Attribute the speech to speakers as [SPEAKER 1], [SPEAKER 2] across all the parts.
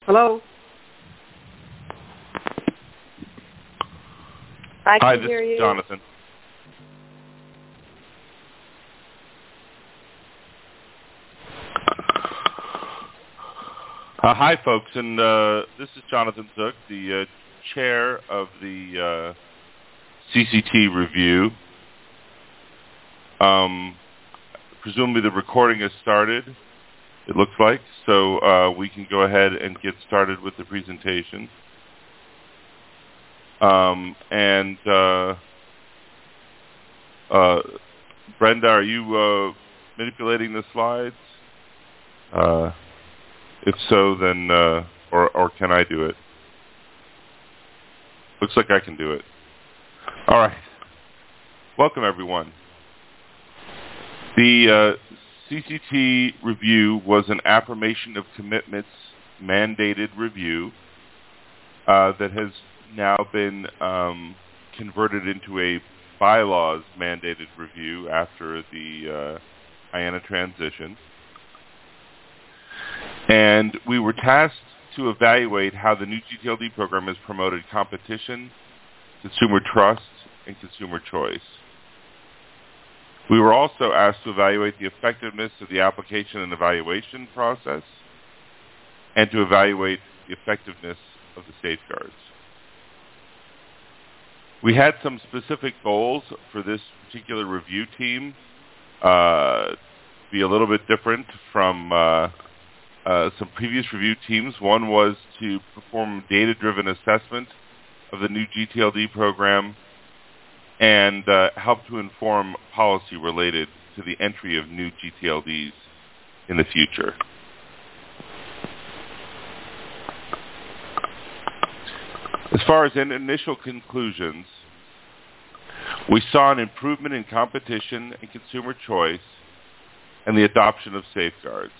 [SPEAKER 1] Hello?
[SPEAKER 2] Hi, this is Jonathan. Hi, folks, and this is Jonathan Zook, the chair of the CCT review. Presumably the recording has started, it looks like, so we can go ahead and get started with the presentation. Brenda, are you manipulating the slides? If so, then, or can I do it? Looks like I can do it. All right. Welcome, everyone. The CCT review was an affirmation of commitments mandated review that has now been converted into a bylaws mandated review after the IANA transition. And we were tasked to evaluate how the new GTLD program has promoted competition, consumer trust, and consumer choice. We were also asked to evaluate the effectiveness of the application and evaluation process and to evaluate the effectiveness of the safeguards. We had some specific goals for this particular review team, be a little bit different from some previous review teams. One was to perform data-driven assessment of the new GTLD program and help to inform policy related to the entry of new GTLDs in the future. As far as initial conclusions, we saw an improvement in competition and consumer choice and the adoption of safeguards.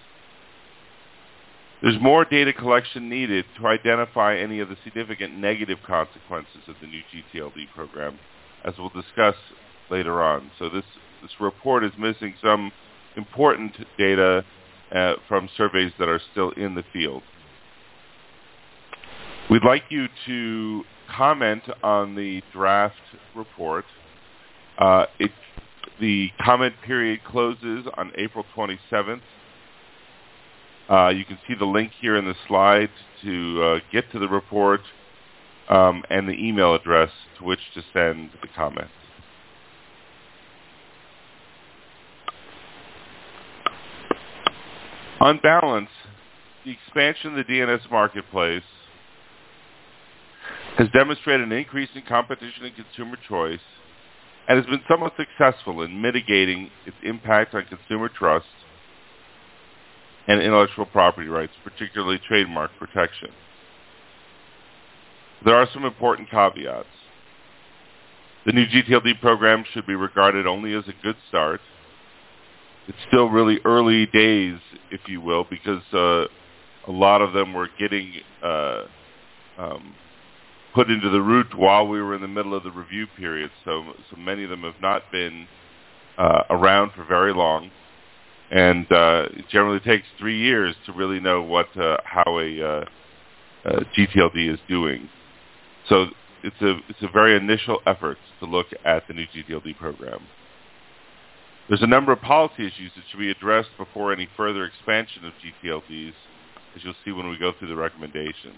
[SPEAKER 2] There's more data collection needed to identify any of the significant negative consequences of the new GTLD program, as we'll discuss later on. So this report is missing some important data from surveys that are still in the field. We'd like you to comment on the draft report. The comment period closes on April 27th. You can see the link here in the slide to get to the report and the email address to which to send the comments. On balance, the expansion of the DNS marketplace has demonstrated an increase in competition and consumer choice and has been somewhat successful in mitigating its impact on consumer trust and intellectual property rights, particularly trademark protection. There are some important caveats. The new GTLD program should be regarded only as a good start. It's still really early days, if you will, because a lot of them were getting put into the root while we were in the middle of the review period. So many of them have not been around for very long. And it generally takes 3 years to really know how a GTLD is doing. So it's a very initial effort to look at the new GTLD program. There's a number of policy issues that should be addressed before any further expansion of GTLDs, as you'll see when we go through the recommendations.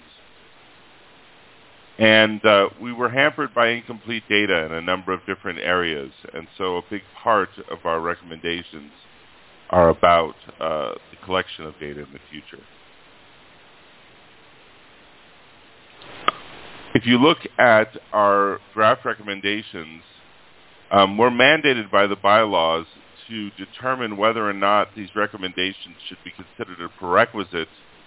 [SPEAKER 2] And we were hampered by incomplete data in a number of different areas, and so a big part of our recommendations are about the collection of data in the future. If you look at our draft recommendations, we're mandated by the bylaws to determine whether or not these recommendations should be considered a prerequisite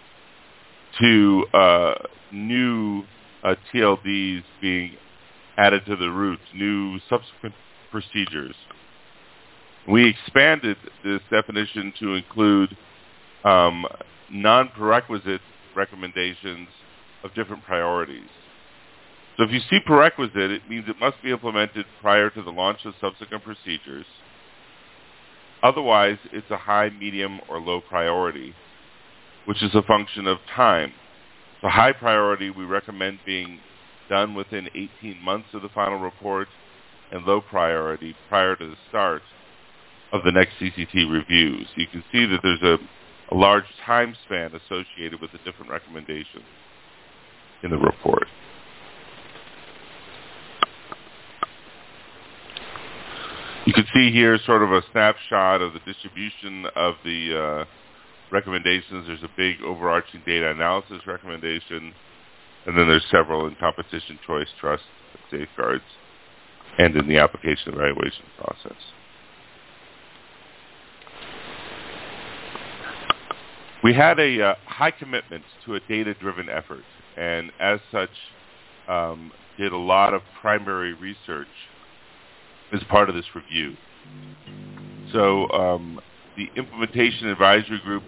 [SPEAKER 2] to new TLDs being added to the root, new subsequent procedures. We expanded this definition to include non-prerequisite recommendations of different priorities. So if you see prerequisite, it means it must be implemented prior to the launch of subsequent procedures. Otherwise, it's a high, medium, or low priority, which is a function of time. So high priority, we recommend being done within 18 months of the final report, and low priority prior to the start of the next CCT review. So you can see that there's a large time span associated with the different recommendations in the report. You can see here sort of a snapshot of the distribution of the recommendations. There's a big overarching data analysis recommendation, and then there's several in competition, choice, trust, safeguards, and in the application evaluation process. We had a high commitment to a data-driven effort, and as such, did a lot of primary research as part of this review. So the Implementation Advisory Group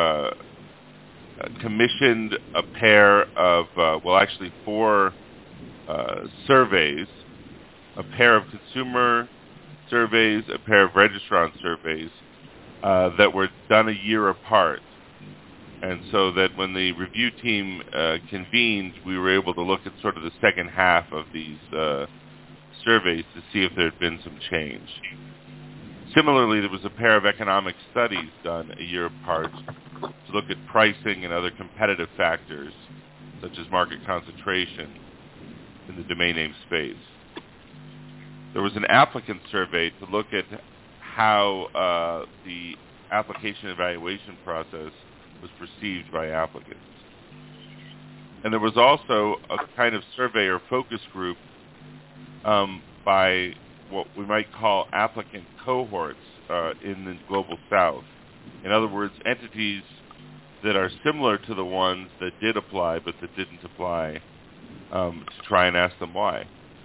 [SPEAKER 2] commissioned a pair of, actually 4 surveys, a pair of consumer surveys, a pair of registrant surveys that were done a year apart. And so that when the review team convened, we were able to look at sort of the second half of these surveys to see if there had been some change. Similarly, there was a pair of economic studies done a year apart to look at pricing and other competitive factors, such as market concentration in the domain name space. There was an applicant survey to look at how the application evaluation process was perceived by applicants. And there was also a kind of survey or focus group by what we might call applicant cohorts in the Global South. In other words, entities that are similar to the ones that did apply but that didn't apply, to try and ask them why.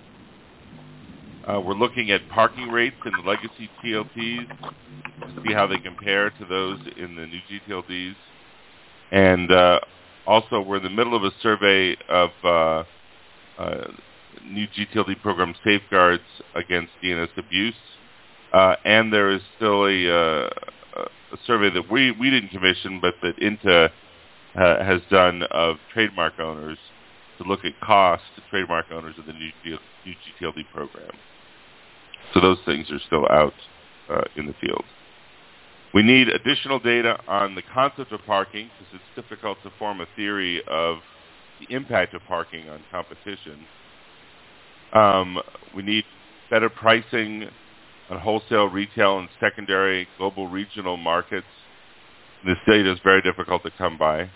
[SPEAKER 2] We're looking at parking rates in the legacy TLTs to see how they compare to those in the new GTLDs. And also, we're in the middle of a survey of new GTLD program safeguards against DNS abuse. And there is still a survey that we didn't commission, but that INTA has done of trademark owners to look at costs to trademark owners of the new GTLD program. So those things are still out in the field. We need additional data on the concept of parking because it's difficult to form a theory of the impact of parking on competition. We need better pricing on wholesale, retail, and secondary global regional markets. This data is very difficult to come by.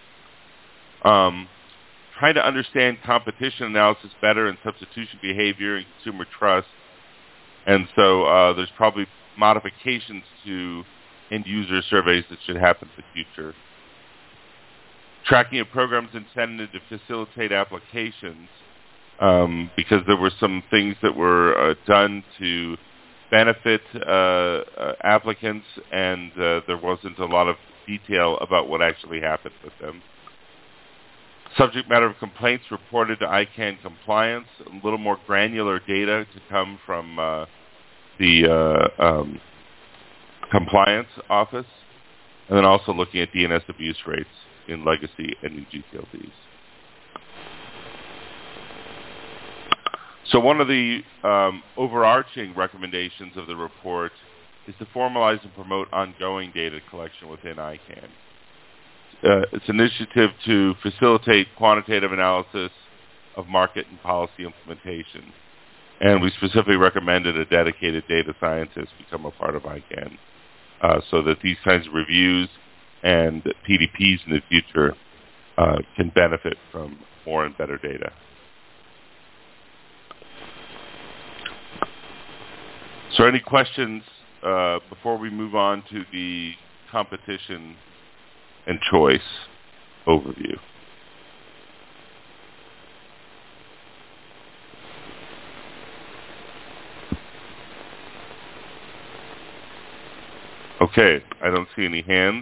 [SPEAKER 2] Trying to understand competition analysis better and substitution behavior and consumer trust. And so there's probably modifications to end-user surveys that should happen in the future. Tracking of programs intended to facilitate applications, because there were some things that were done to benefit applicants, and there wasn't a lot of detail about what actually happened with them. Subject matter of complaints reported to ICANN compliance, a little more granular data to come from the compliance office, and then also looking at DNS abuse rates in legacy and in GTLDs. So one of the overarching recommendations of the report is to formalize and promote ongoing data collection within ICANN. It's an initiative to facilitate quantitative analysis of market and policy implementation. And we specifically recommended a dedicated data scientist become a part of ICANN so that these kinds of reviews and PDPs in the future can benefit from more and better data. So any questions before we move on to the competition and choice overview? Okay, I don't see any hands.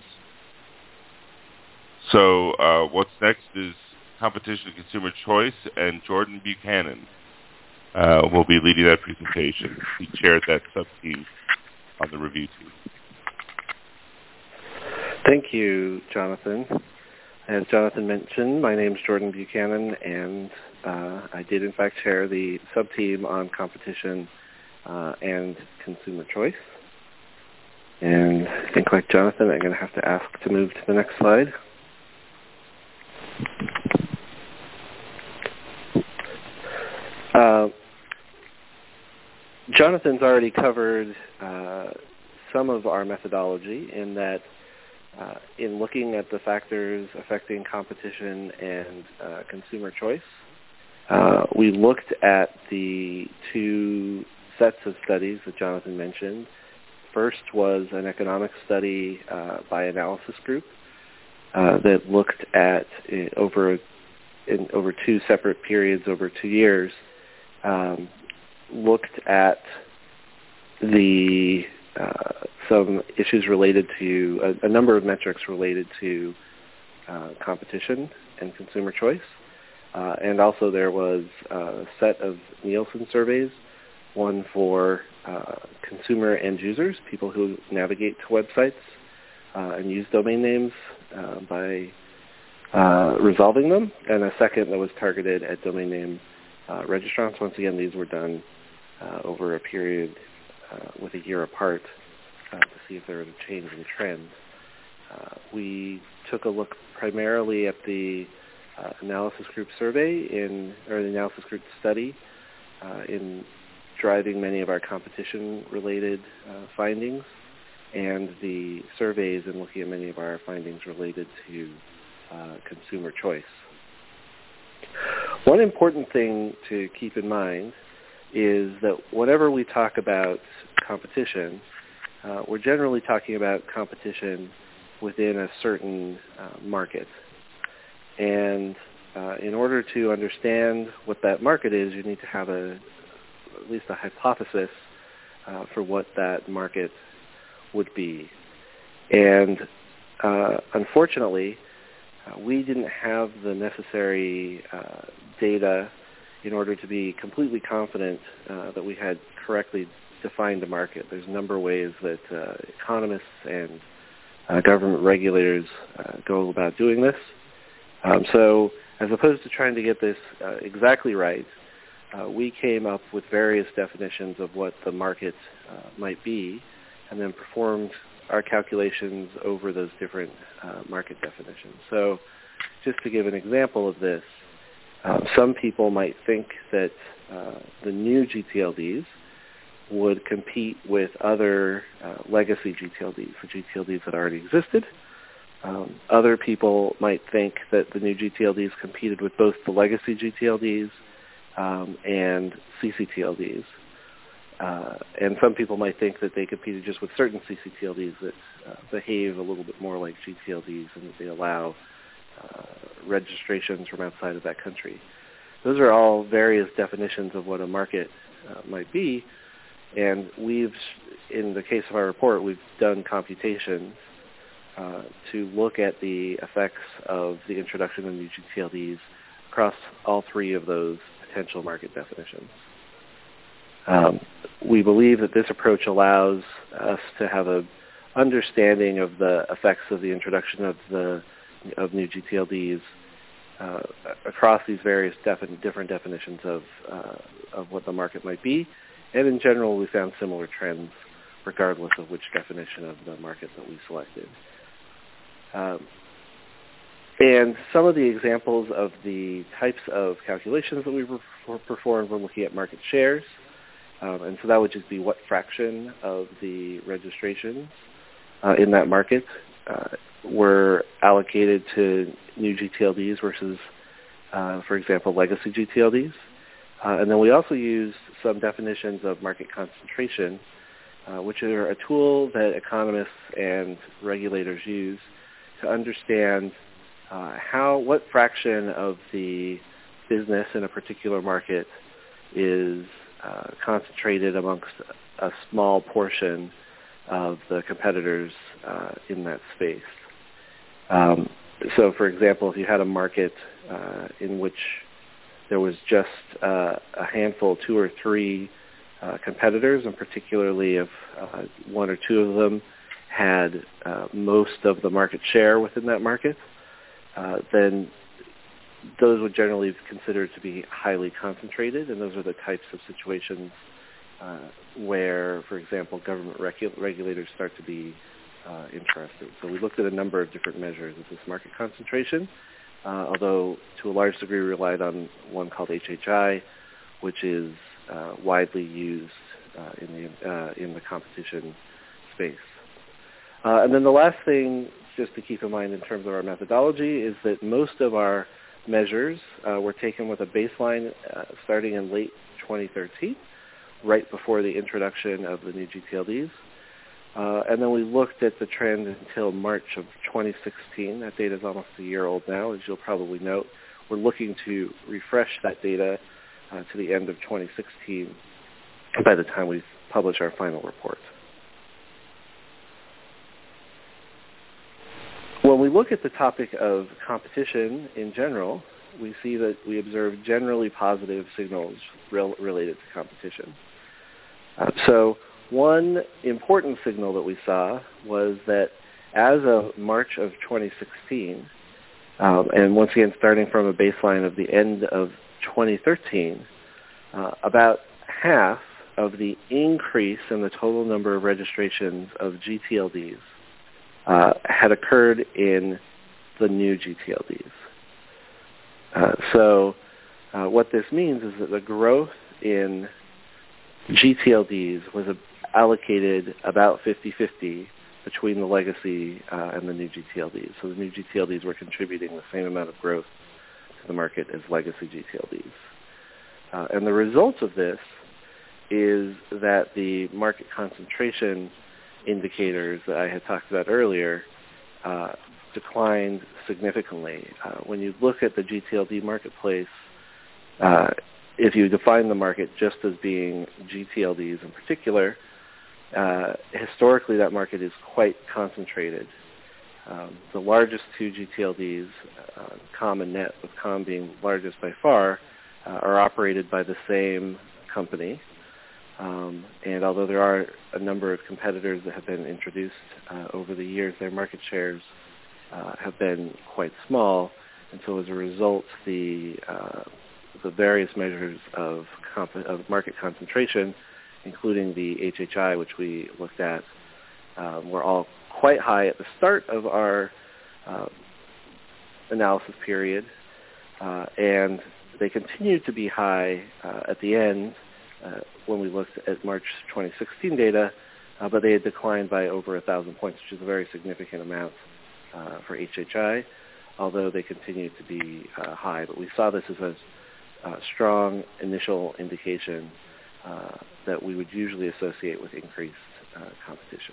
[SPEAKER 2] So what's next is competition and consumer choice, and Jordan Buchanan will be leading that presentation. He chaired that sub-team on the review team.
[SPEAKER 1] Thank you, Jonathan. As Jonathan mentioned, my name is Jordan Buchanan, and I did in fact chair the sub-team on competition and consumer choice. And I think, like Jonathan, I'm going to have to ask to move to the next slide. Jonathan's already covered some of our methodology in that in looking at the factors affecting competition and consumer choice, we looked at the two sets of studies that Jonathan mentioned. First was an economic study by Analysis Group that looked at over two separate periods over 2 years, looked at the some issues related to a number of metrics related to competition and consumer choice. And also there was a set of Nielsen surveys, one for consumer end users, people who navigate to websites and use domain names by resolving them, and a second that was targeted at domain name registrants. Once again, these were done over a period with a year apart to see if there was a change in trend. We took a look primarily at the Analysis Group survey or the Analysis Group study in driving many of our competition-related findings, and the surveys in looking at many of our findings related to consumer choice. One important thing to keep in mind is that whenever we talk about competition, we're generally talking about competition within a certain market. And in order to understand what that market is, you need to have at least a hypothesis for what that market would be. And unfortunately, we didn't have the necessary data in order to be completely confident that we had correctly defined the market. There's a number of ways that economists and government regulators go about doing this. So as opposed to trying to get this exactly right, we came up with various definitions of what the market might be, and then performed our calculations over those different market definitions. So just to give an example of this, some people might think that the new GTLDs would compete with other legacy GTLDs, the GTLDs that already existed. Other people might think that the new GTLDs competed with both the legacy GTLDs and CCTLDs. And some people might think that they competed just with certain CCTLDs that behave a little bit more like GTLDs and that they allow registrations from outside of that country. Those are all various definitions of what a market might be, and in the case of our report, we've done computations to look at the effects of the introduction of new GTLDs across all three of those potential market definitions. We believe that this approach allows us to have an understanding of the effects of the introduction of new GTLDs across these various different definitions of what the market might be. And in general, we found similar trends regardless of which definition of the market that we selected. And some of the examples of the types of calculations that we performed when looking at market shares. And so that would just be what fraction of the registrations in that market were allocated to new GTLDs versus, for example, legacy GTLDs. And then we also used some definitions of market concentration, which are a tool that economists and regulators use to understand what fraction of the business in a particular market is concentrated amongst a small portion of the competitors in that space. So, for example, if you had a market in which there was just a handful, 2 or 3 competitors, and particularly if 1 or 2 of them had most of the market share within that market, then those would generally be considered to be highly concentrated, and those are the types of situations where, for example, government regulators start to be interested. So we looked at a number of different measures of this market concentration, although to a large degree we relied on one called HHI, which is widely used in the competition space. And then the last thing, just to keep in mind in terms of our methodology, is that most of our measures were taken with a baseline starting in late 2013, right before the introduction of the new GTLDs. And then we looked at the trend until March of 2016. That data is almost a year old now, as you'll probably note. We're looking to refresh that data to the end of 2016 by the time we publish our final report. When we look at the topic of competition in general, we see that we observe generally positive signals related to competition. So one important signal that we saw was that as of March of 2016, and once again starting from a baseline of the end of 2013, about half of the increase in the total number of registrations of GTLDs had occurred in the new GTLDs. So what this means is that the growth in GTLDs was allocated about 50-50 between the legacy and the new GTLDs. So the new GTLDs were contributing the same amount of growth to the market as legacy GTLDs. And the result of this is that the market concentration indicators that I had talked about earlier declined significantly. When you look at the GTLD marketplace, if you define the market just as being GTLDs in particular, historically that market is quite concentrated. The largest two GTLDs, COM and NET, with COM being largest by far, are operated by the same company. And although there are a number of competitors that have been introduced over the years, their market shares have been quite small. And so as a result, the various measures of market concentration, including the HHI, which we looked at, were all quite high at the start of our analysis period. And they continued to be high at the end when we looked at March 2016 data, but they had declined by over 1,000 points, which is a very significant amount for HHI, although they continued to be high. But we saw this as a strong initial indication that we would usually associate with increased competition.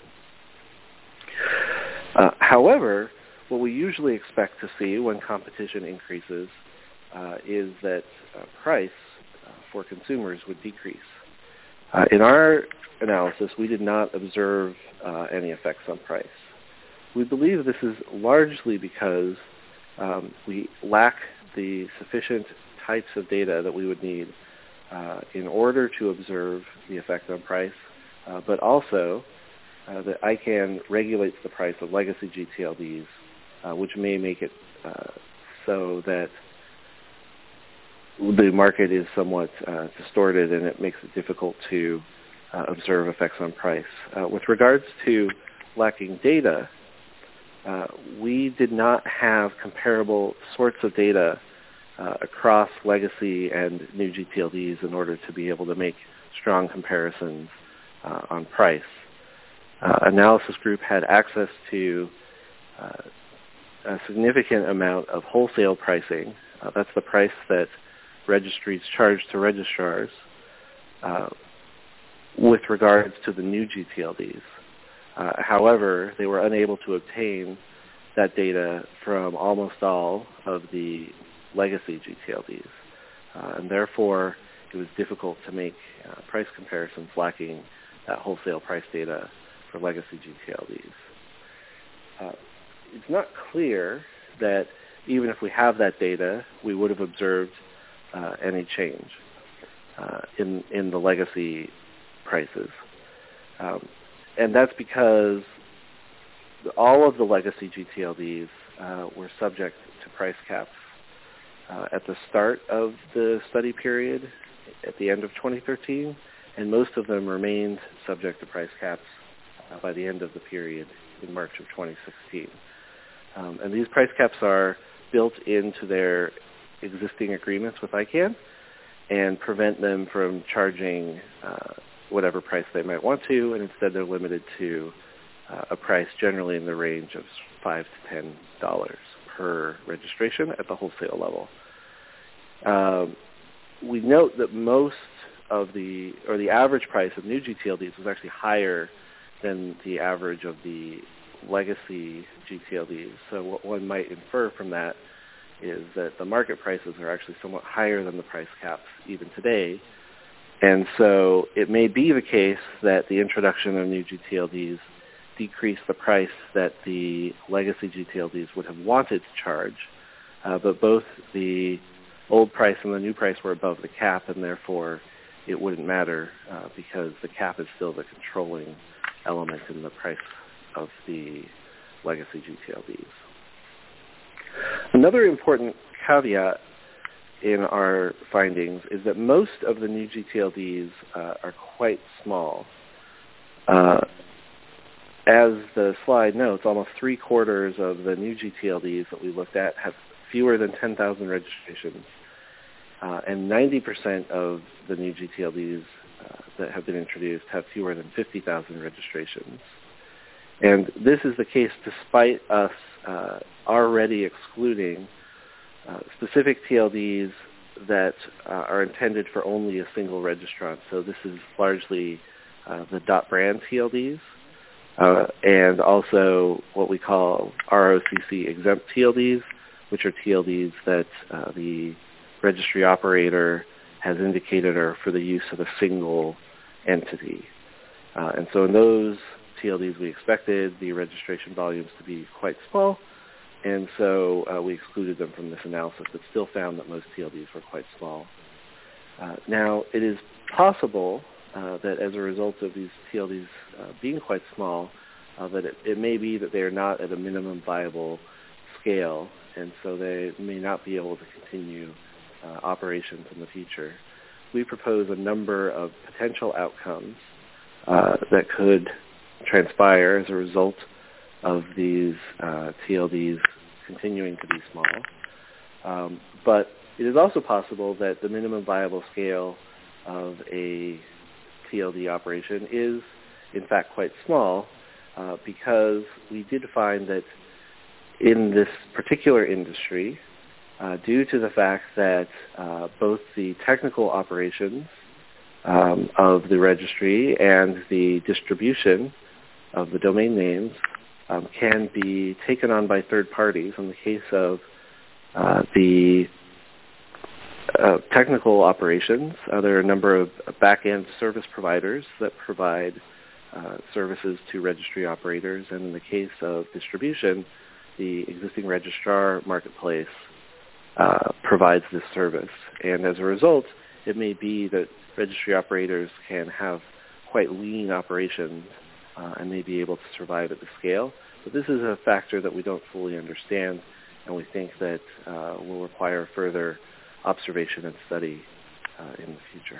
[SPEAKER 1] However, what we usually expect to see when competition increases is that price for consumers would decrease. In our analysis, we did not observe any effects on price. We believe this is largely because we lack the sufficient types of data that we would need in order to observe the effect on price, but also that ICANN regulates the price of legacy GTLDs, which may make it so that the market is somewhat distorted and it makes it difficult to observe effects on price. With regards to lacking data, we did not have comparable sorts of data across legacy and new GTLDs in order to be able to make strong comparisons on price. Analysis group had access to a significant amount of wholesale pricing. That's the price that registries charge to registrars with regards to the new GTLDs. However, they were unable to obtain that data from almost all of the legacy GTLDs. And therefore, it was difficult to make price comparisons lacking that wholesale price data for legacy GTLDs. It's not clear that even if we have that data, we would have observed any change in the legacy prices. And that's because all of the legacy GTLDs were subject to price caps at the start of the study period at the end of 2013, and most of them remained subject to price caps by the end of the period in March of 2016. And these price caps are built into their existing agreements with ICANN and prevent them from charging whatever price they might want to, and instead they're limited to a price generally in the range of $5 to $10 per registration at the wholesale level. We note that most of the average price of new GTLDs was actually higher than the average of the legacy GTLDs. So what one might infer from that is that the market prices are actually somewhat higher than the price caps even today. And so it may be the case that the introduction of new GTLDs decreased the price that the legacy GTLDs would have wanted to charge, but both the old price and the new price were above the cap, and therefore it wouldn't matter because the cap is still the controlling element in the price of the legacy GTLDs. Another important caveat in our findings is that most of the new GTLDs are quite small. As the slide notes, almost 3/4 of the new GTLDs that we looked at have fewer than 10,000 registrations, and 90% of the new GTLDs that have been introduced have fewer than 50,000 registrations. And this is the case despite us already excluding specific TLDs that are intended for only a single registrant. So this is largely the .brand TLDs, and also what we call ROCC exempt TLDs, which are TLDs that the registry operator has indicated are for the use of a single entity. And so in those TLDs, we expected the registration volumes to be quite small, and so we excluded them from this analysis, but still found that most TLDs were quite small. Now, it is possible that as a result of these TLDs being quite small, that it may be that they are not at a minimum viable scale, and so they may not be able to continue operations in the future. We propose a number of potential outcomes that could transpire as a result of these TLDs continuing to be small. But it is also possible that the minimum viable scale of a TLD operation is, in fact, quite small because we did find that in this particular industry, due to the fact that both the technical operations of the registry and the distribution of the domain names can be taken on by third parties. In the case of the technical operations, there are a number of back-end service providers that provide services to registry operators, and in the case of distribution, the existing registrar marketplace provides this service. And as a result, it may be that registry operators can have quite lean operations and may be able to survive at the scale. But this is a factor that we don't fully understand, and we think that will require further observation and study in the future.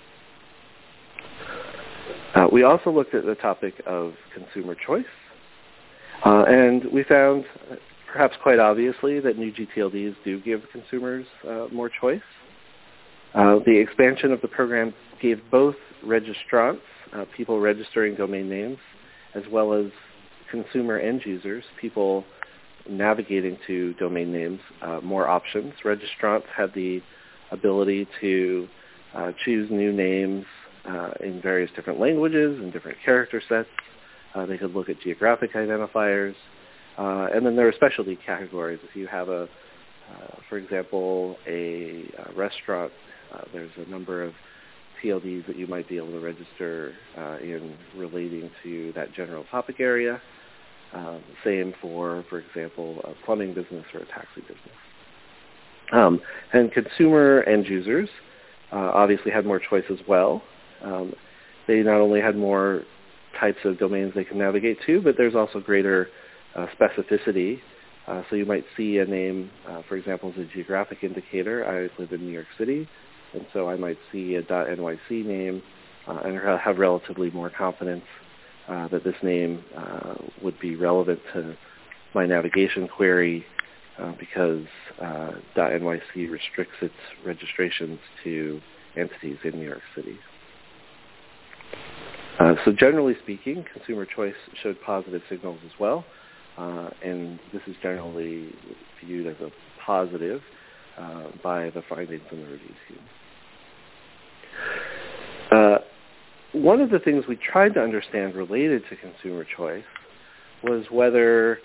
[SPEAKER 1] We also looked at the topic of consumer choice, and we found, perhaps quite obviously, that new GTLDs do give consumers more choice. The expansion of the program gave both registrants, people registering domain names, as well as consumer end users, people navigating to domain names, more options. Registrants had the ability to choose new names in various different languages and different character sets. They could look at geographic identifiers. And then there are specialty categories. If you have, for example, a restaurant, there's a number of TLDs that you might be able to register in relating to that general topic area. Same for example, a plumbing business or a taxi business. And consumer end users obviously had more choice as well. They not only had more types of domains they can navigate to, but there's also greater specificity So you might see a name, for example, as a geographic indicator. I live in New York City, and so I might see a .nyc name and have relatively more confidence that this name would be relevant to my navigation query because .nyc restricts its registrations to entities in New York City. So generally speaking, consumer choice showed positive signals as well, and this is generally viewed as a positive by the findings in the review team. One of the things we tried to understand related to consumer choice was whether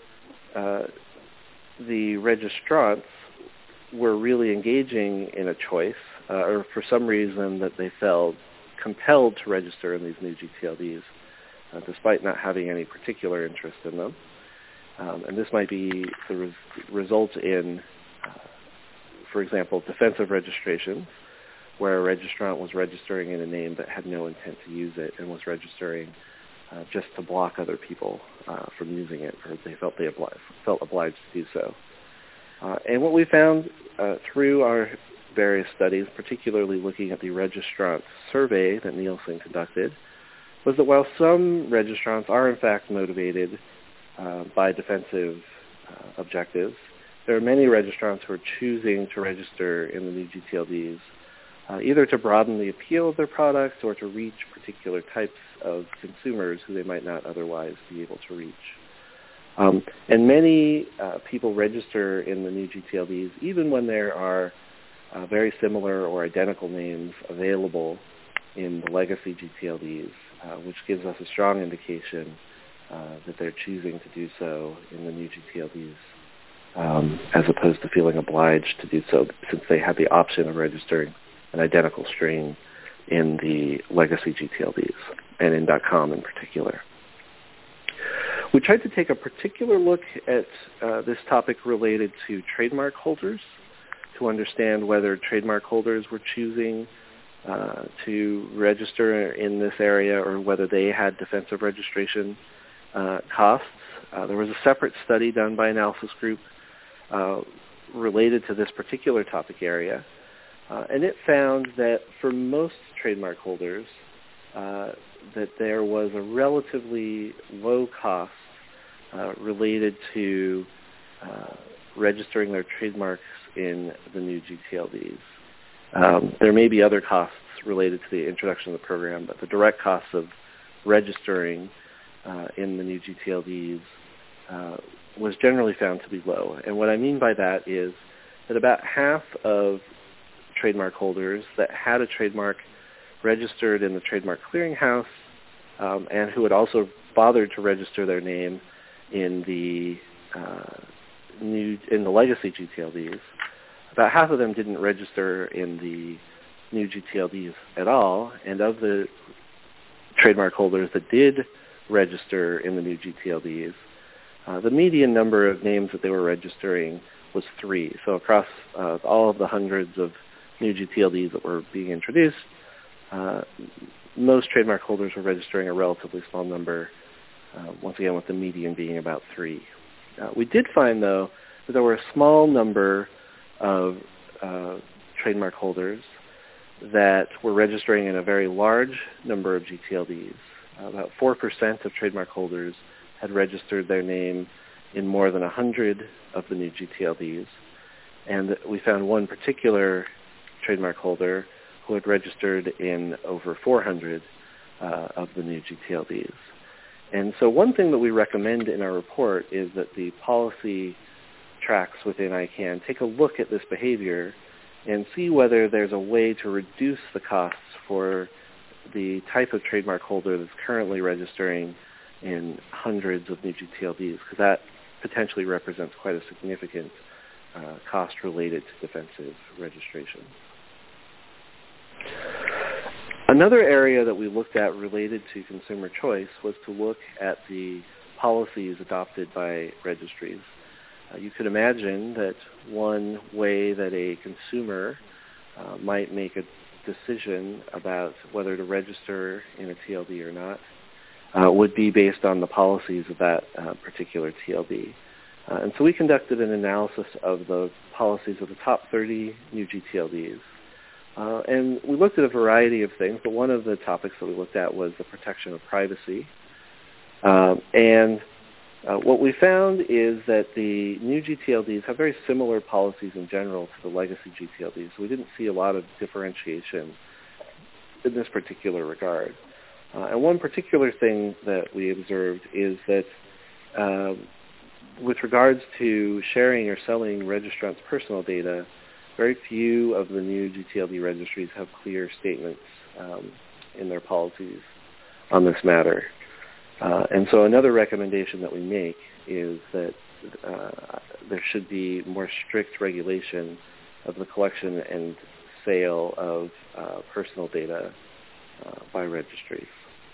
[SPEAKER 1] the registrants were really engaging in a choice or for some reason that they felt compelled to register in these new GTLDs despite not having any particular interest in them. And this might be the result in, for example, defensive registration, where a registrant was registering in a name but had no intent to use it and was registering just to block other people from using it, or they felt obliged to do so. And what we found through our various studies, particularly looking at the registrant survey that Nielsen conducted, was that while some registrants are in fact motivated by defensive objectives, there are many registrants who are choosing to register in the new GTLDs either to broaden the appeal of their products or to reach particular types of consumers who they might not otherwise be able to reach. And many people register in the new GTLDs even when there are very similar or identical names available in the legacy GTLDs, which gives us a strong indication that they're choosing to do so in the new GTLDs as opposed to feeling obliged to do so since they had the option of registering an identical string in the legacy GTLDs and in .com in particular. We tried to take a particular look at this topic related to trademark holders to understand whether trademark holders were choosing to register in this area or whether they had defensive registration costs. There was a separate study done by Analysis Group related to this particular topic area, and it found that for most trademark holders that there was a relatively low cost related to registering their trademarks in the new GTLDs. There may be other costs related to the introduction of the program, but the direct costs of registering in the new GTLDs was generally found to be low. And what I mean by that is that about half of trademark holders that had a trademark registered in the Trademark Clearinghouse and who had also bothered to register their name in the legacy GTLDs, about half of them didn't register in the new GTLDs at all, and of the trademark holders that did register in the new GTLDs, the median number of names that they were registering was 3. So across all of the hundreds of new GTLDs that were being introduced, most trademark holders were registering a relatively small number, once again with the median being about 3. We did find, though, that there were a small number of trademark holders that were registering in a very large number of GTLDs. About 4% of trademark holders had registered their name in more than 100 of the new GTLDs. And we found one particular trademark holder who had registered in over 400 of the new GTLDs. And so one thing that we recommend in our report is that the policy tracks within ICANN take a look at this behavior and see whether there's a way to reduce the costs for the type of trademark holder that's currently registering in hundreds of new GTLDs, because that potentially represents quite a significant cost related to defensive registration. Another area that we looked at related to consumer choice was to look at the policies adopted by registries. You could imagine that one way that a consumer might make a decision about whether to register in a TLD or not would be based on the policies of that particular TLD. And so we conducted an analysis of the policies of the top 30 new GTLDs. And we looked at a variety of things, but one of the topics that we looked at was the protection of privacy. What we found is that the new GTLDs have very similar policies in general to the legacy GTLDs. So we didn't see a lot of differentiation in this particular regard. And one particular thing that we observed is that with regards to sharing or selling registrants' personal data, very few of the new GTLD registries have clear statements in their policies on this matter. And so another recommendation that we make is that there should be more strict regulation of the collection and sale of personal data by registries.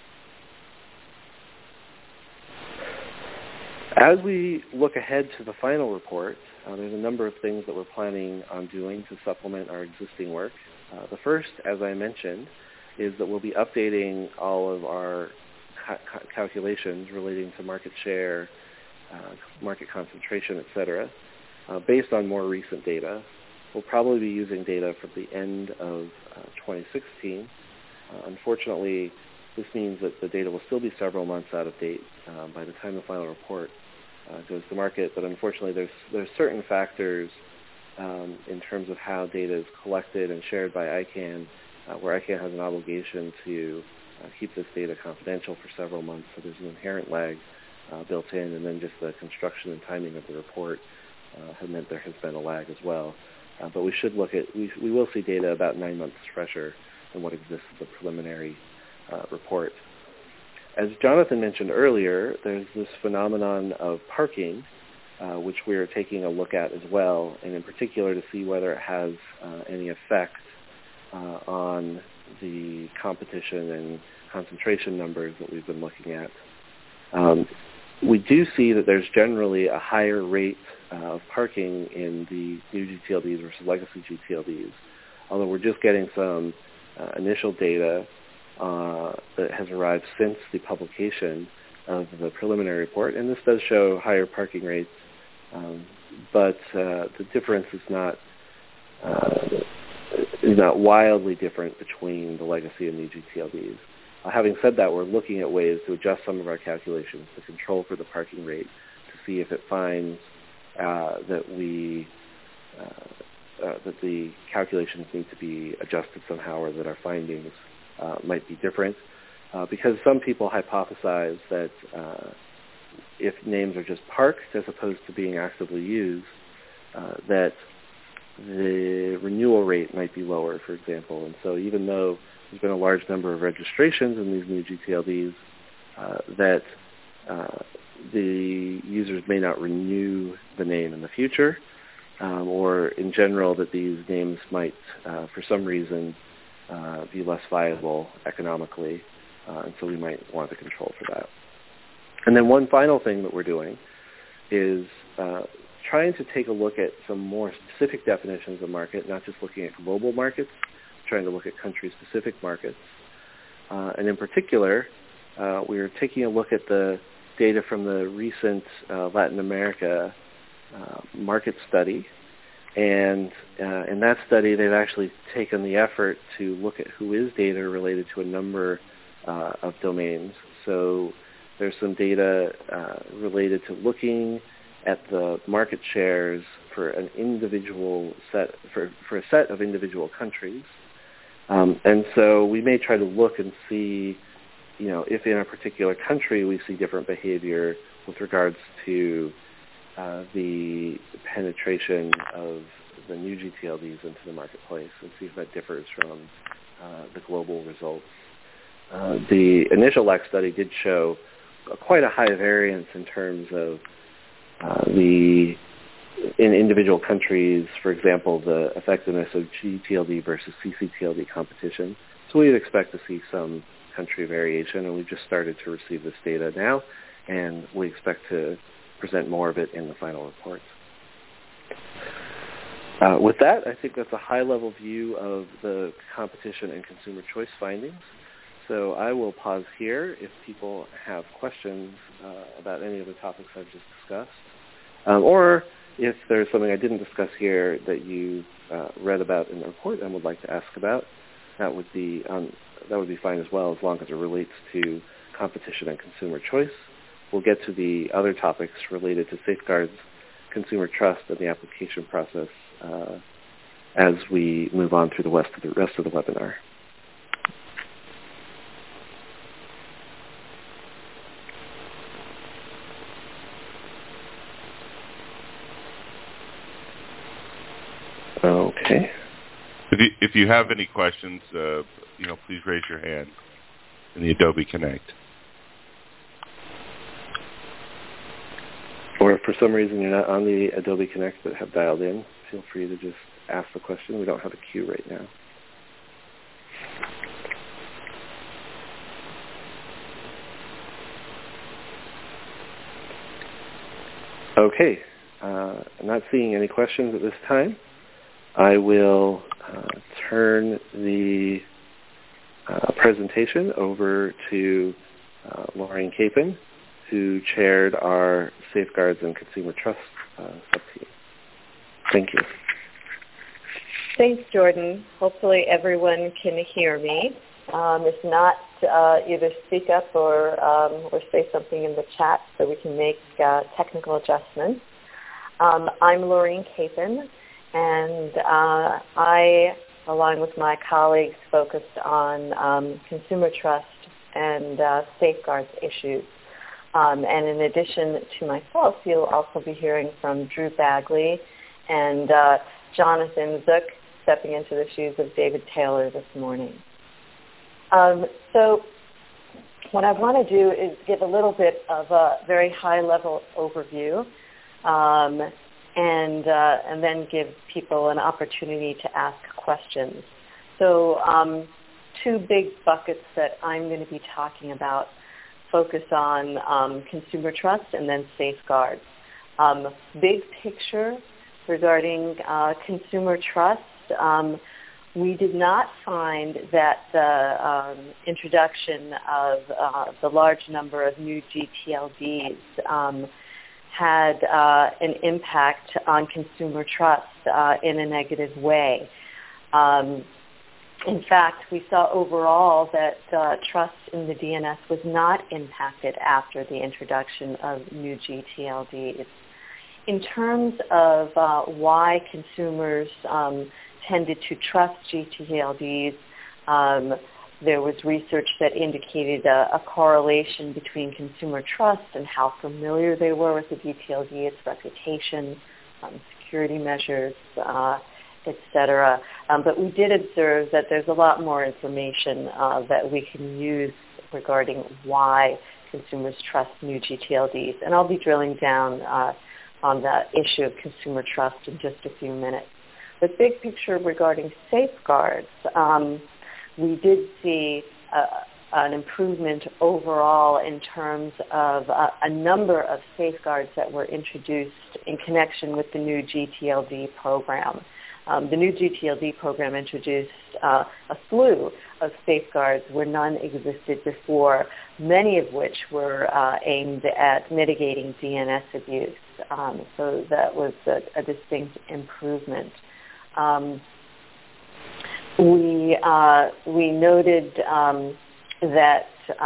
[SPEAKER 1] As we look ahead to the final report, there's a number of things that we're planning on doing to supplement our existing work. The first, as I mentioned, is that we'll be updating all of our calculations relating to market share, market concentration, etc., based on more recent data. We'll probably be using data from the end of 2016. Unfortunately, this means that the data will still be several months out of date by the time the final report goes to market. But unfortunately, there's certain factors in terms of how data is collected and shared by ICANN, where ICANN has an obligation to keep this data confidential for several months. So there's an inherent lag built in, and then just the construction and timing of the report have meant there has been a lag as well. But we should look at, we will see data about 9 months fresher than what exists in the preliminary report. As Jonathan mentioned earlier, there's this phenomenon of parking, which we're taking a look at as well, and in particular to see whether it has any effect on the competition and concentration numbers that we've been looking at. We do see that there's generally a higher rate of parking in the new GTLDs versus legacy GTLDs, although we're just getting some initial data that has arrived since the publication of the preliminary report, and this does show higher parking rates, but the difference is not wildly different between the legacy and new GTLDs. Having said that, we're looking at ways to adjust some of our calculations to control for the parking rate to see if it finds that the calculations need to be adjusted somehow, or that our findings might be different. Because some people hypothesize that if names are just parked as opposed to being actively used, that the renewal rate might be lower, for example. And so even though there's been a large number of registrations in these new GTLDs, that the users may not renew the name in the future, or in general that these names might, for some reason, be less viable economically, and so we might want to control for that. And then one final thing that we're doing is trying to take a look at some more specific definitions of market, not just looking at global markets, trying to look at country-specific markets. And in particular, we are taking a look at the data from the recent Latin America market study. And in that study, they've actually taken the effort to look at WHOIS data related to a number of domains. So there's some data related to looking at the market shares for an individual set, for a set of individual countries. And so we may try to look and see, if in a particular country we see different behavior with regards to the penetration of the new GTLDs into the marketplace, and see if that differs from the global results. The initial LAC study did show quite a high variance in terms of in individual countries, for example, the effectiveness of GTLD versus CCTLD competition. So we'd expect to see some country variation, and we've just started to receive this data now, and we expect to present more of it in the final report. With that, I think that's a high-level view of the competition and consumer choice findings. So I will pause here if people have questions about any of the topics I've just discussed. Or if there's something I didn't discuss here that you read about in the report and would like to ask about, that would be fine as well, as long as it relates to competition and consumer choice. We'll get to the other topics related to safeguards, consumer trust, and the application process as we move on through the rest of the webinar. Okay.
[SPEAKER 2] If you have any questions, please raise your hand in the Adobe Connect.
[SPEAKER 1] Or if for some reason you're not on the Adobe Connect but have dialed in, feel free to just ask the question. We don't have a queue right now. Okay. I'm not seeing any questions at this time. I will turn the presentation over to Lorraine Capon, who chaired our Safeguards and Consumer Trust subteam. Thank you.
[SPEAKER 3] Thanks, Jordan. Hopefully everyone can hear me. If not, either speak up or say something in the chat so we can make technical adjustments. I'm Lorraine Capon, and I, along with my colleagues, focused on consumer trust and safeguards issues. And in addition to myself, you'll also be hearing from Drew Bagley and Jonathan Zook stepping into the shoes of David Taylor this morning. So what I want to do is give a little bit of a very high-level overview and then give people an opportunity to ask questions. So two big buckets that I'm going to be talking about focus on consumer trust and then safeguards. Big picture regarding consumer trust, we did not find that the introduction of the large number of new GTLDs had an impact on consumer trust in a negative way. In fact, we saw overall that trust in the DNS was not impacted after the introduction of new GTLDs. In terms of why consumers tended to trust GTLDs, there was research that indicated a correlation between consumer trust and how familiar they were with the GTLD, its reputation, security measures, etc. But we did observe that there's a lot more information that we can use regarding why consumers trust new GTLDs. And I'll be drilling down on the issue of consumer trust in just a few minutes. The big picture regarding safeguards, we did see an improvement overall in terms of a number of safeguards that were introduced in connection with the new GTLD program. The new GTLD program introduced a slew of safeguards where none existed before, many of which were aimed at mitigating DNS abuse. So that was a distinct improvement. We noted that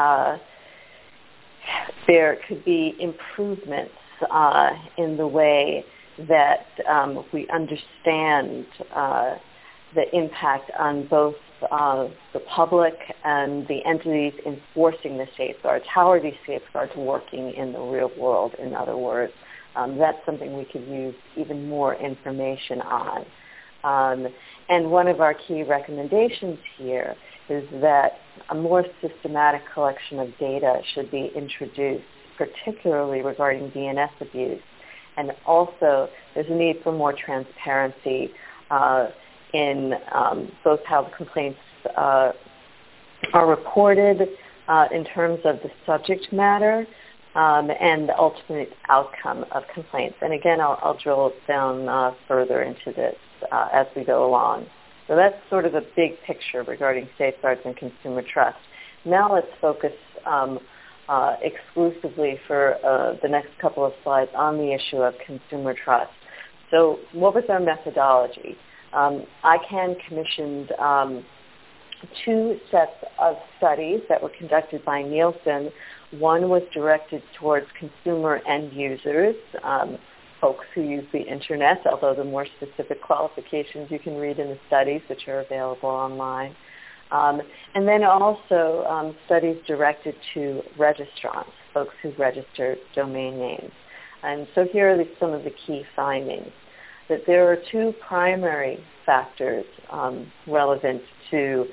[SPEAKER 3] there could be improvements in the way that we understand the impact on both the public and the entities enforcing the safeguards. How are these safeguards working in the real world, in other words? That's something we could use even more information on. And one of our key recommendations here is that a more systematic collection of data should be introduced, particularly regarding DNS abuse. And also, there's a need for more transparency in both how the complaints are reported in terms of the subject matter and the ultimate outcome of complaints. And again, I'll drill down further into this as we go along. So that's sort of a big picture regarding safeguards and consumer trust. Now let's focus exclusively for the next couple of slides on the issue of consumer trust. So what was our methodology? ICANN commissioned 2 sets of studies that were conducted by Nielsen. One was directed towards consumer end users, folks who use the internet, although the more specific qualifications you can read in the studies, which are available online. And then also studies directed to registrants, folks who register domain names. And so here are some of the key findings, that there are 2 primary factors relevant to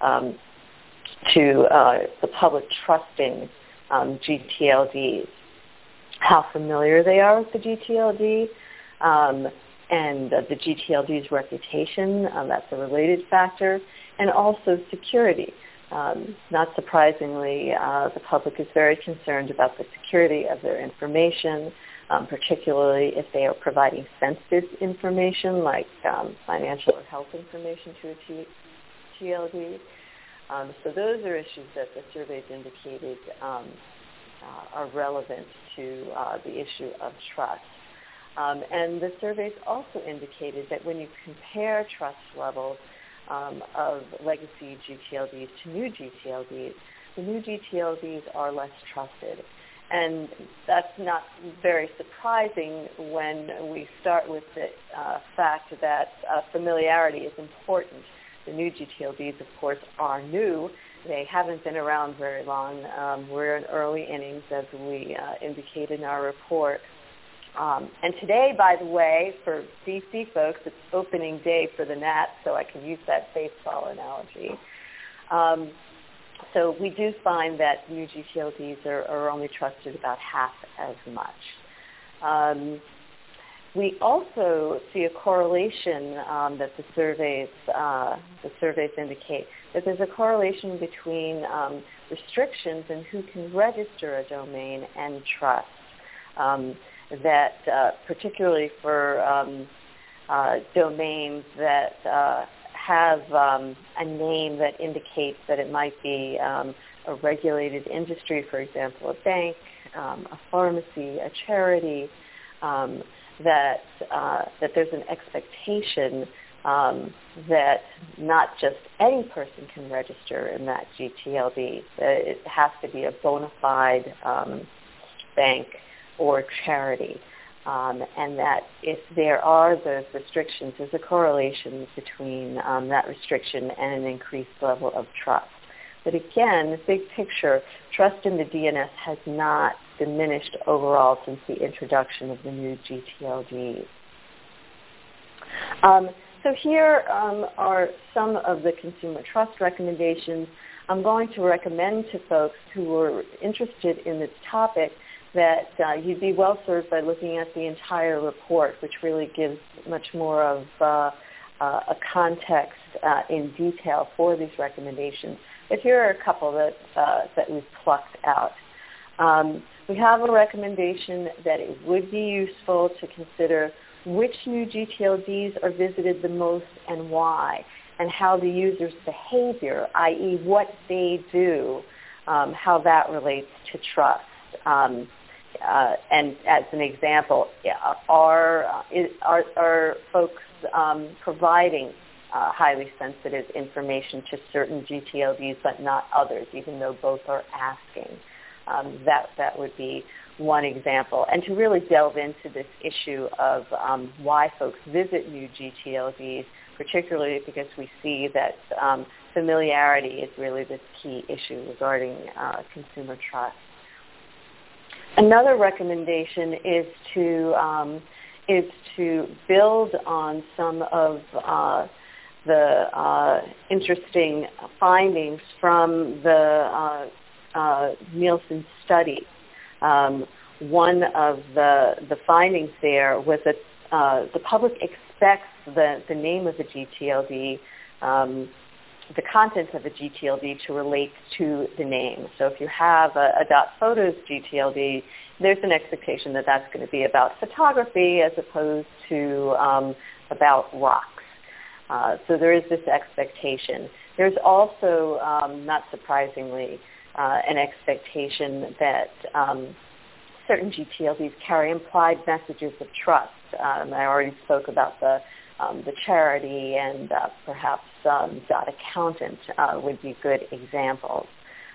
[SPEAKER 3] the public trusting GTLDs. How familiar they are with the GTLD, and the GTLD's reputation, that's a related factor, and also security. Not surprisingly, the public is very concerned about the security of their information, particularly if they are providing sensitive information like financial or health information to a TLD. So those are issues that the surveys indicated are relevant to the issue of trust. And the surveys also indicated that when you compare trust levels of legacy GTLDs to new GTLDs, the new GTLDs are less trusted. And that's not very surprising when we start with the fact that familiarity is important. The new GTLDs, of course, are new. They haven't been around very long. We're in early innings, as we indicate in our report. And today, by the way, for DC folks, it's opening day for the Nats, so I can use that baseball analogy. So we do find that new GTLDs are only trusted about half as much. We also see a correlation that the surveys indicate, that there's a correlation between restrictions and who can register a domain and trust. That particularly for domains that have a name that indicates that it might be a regulated industry, for example, a bank, a pharmacy, a charity, that there's an expectation that not just any person can register in that GTLD. It has to be a bona fide bank or charity. And that if there are those restrictions, there's a correlation between that restriction and an increased level of trust. But again, the big picture, trust in the DNS has not diminished overall since the introduction of the new GTLDs. So here are some of the consumer trust recommendations. I'm going to recommend to folks who are interested in this topic that you'd be well served by looking at the entire report, which really gives much more of a context in detail for these recommendations. But here are a couple that we've plucked out. We have a recommendation that it would be useful to consider which new GTLDs are visited the most and why, and how the user's behavior, i.e. what they do, how that relates to trust. And as an example, are folks providing highly sensitive information to certain GTLDs but not others, even though both are asking? That would be one example. And to really delve into this issue of why folks visit new GTLDs, particularly because we see that familiarity is really the key issue regarding consumer trust. Another recommendation is to build on some of the interesting findings from the Nielsen study. One of the findings there was that the public expects the name of the GTLD, the contents of a GTLD to relate to the name. So if you have a .photos GTLD, there's an expectation that that's going to be about photography as opposed to about rocks. So there is this expectation. There's also, not surprisingly, an expectation that certain GTLDs carry implied messages of trust. I already spoke about the charity and perhaps dot accountant would be good examples.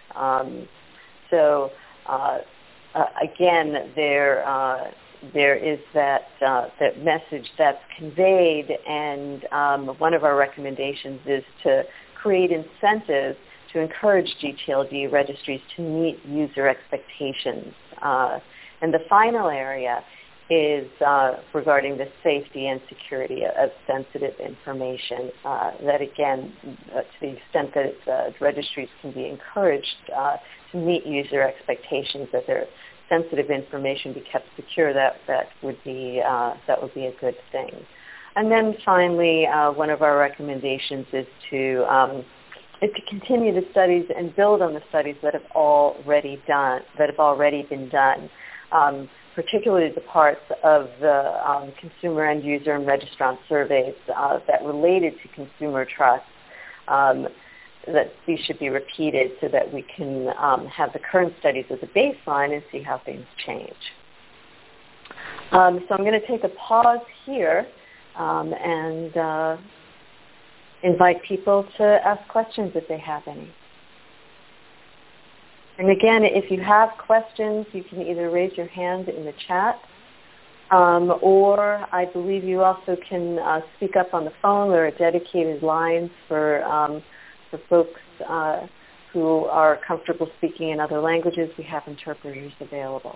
[SPEAKER 3] Again, there is that message that's conveyed, and one of our recommendations is to create incentives to encourage GTLD registries to meet user expectations. And the final area is regarding the safety and security of sensitive information. That again, to the extent that registries can be encouraged to meet user expectations, that their sensitive information be kept secure, that would be a good thing. And then finally, one of our recommendations is to continue the studies and build on the studies that have already been done. Particularly the parts of the consumer end user and registrant surveys that related to consumer trust, that these should be repeated so that we can have the current studies as a baseline and see how things change. So I'm going to take a pause here and invite people to ask questions if they have any. And again, if you have questions, you can either raise your hand in the chat, or I believe you also can speak up on the phone. There are dedicated lines for folks who are comfortable speaking in other languages. We have interpreters available.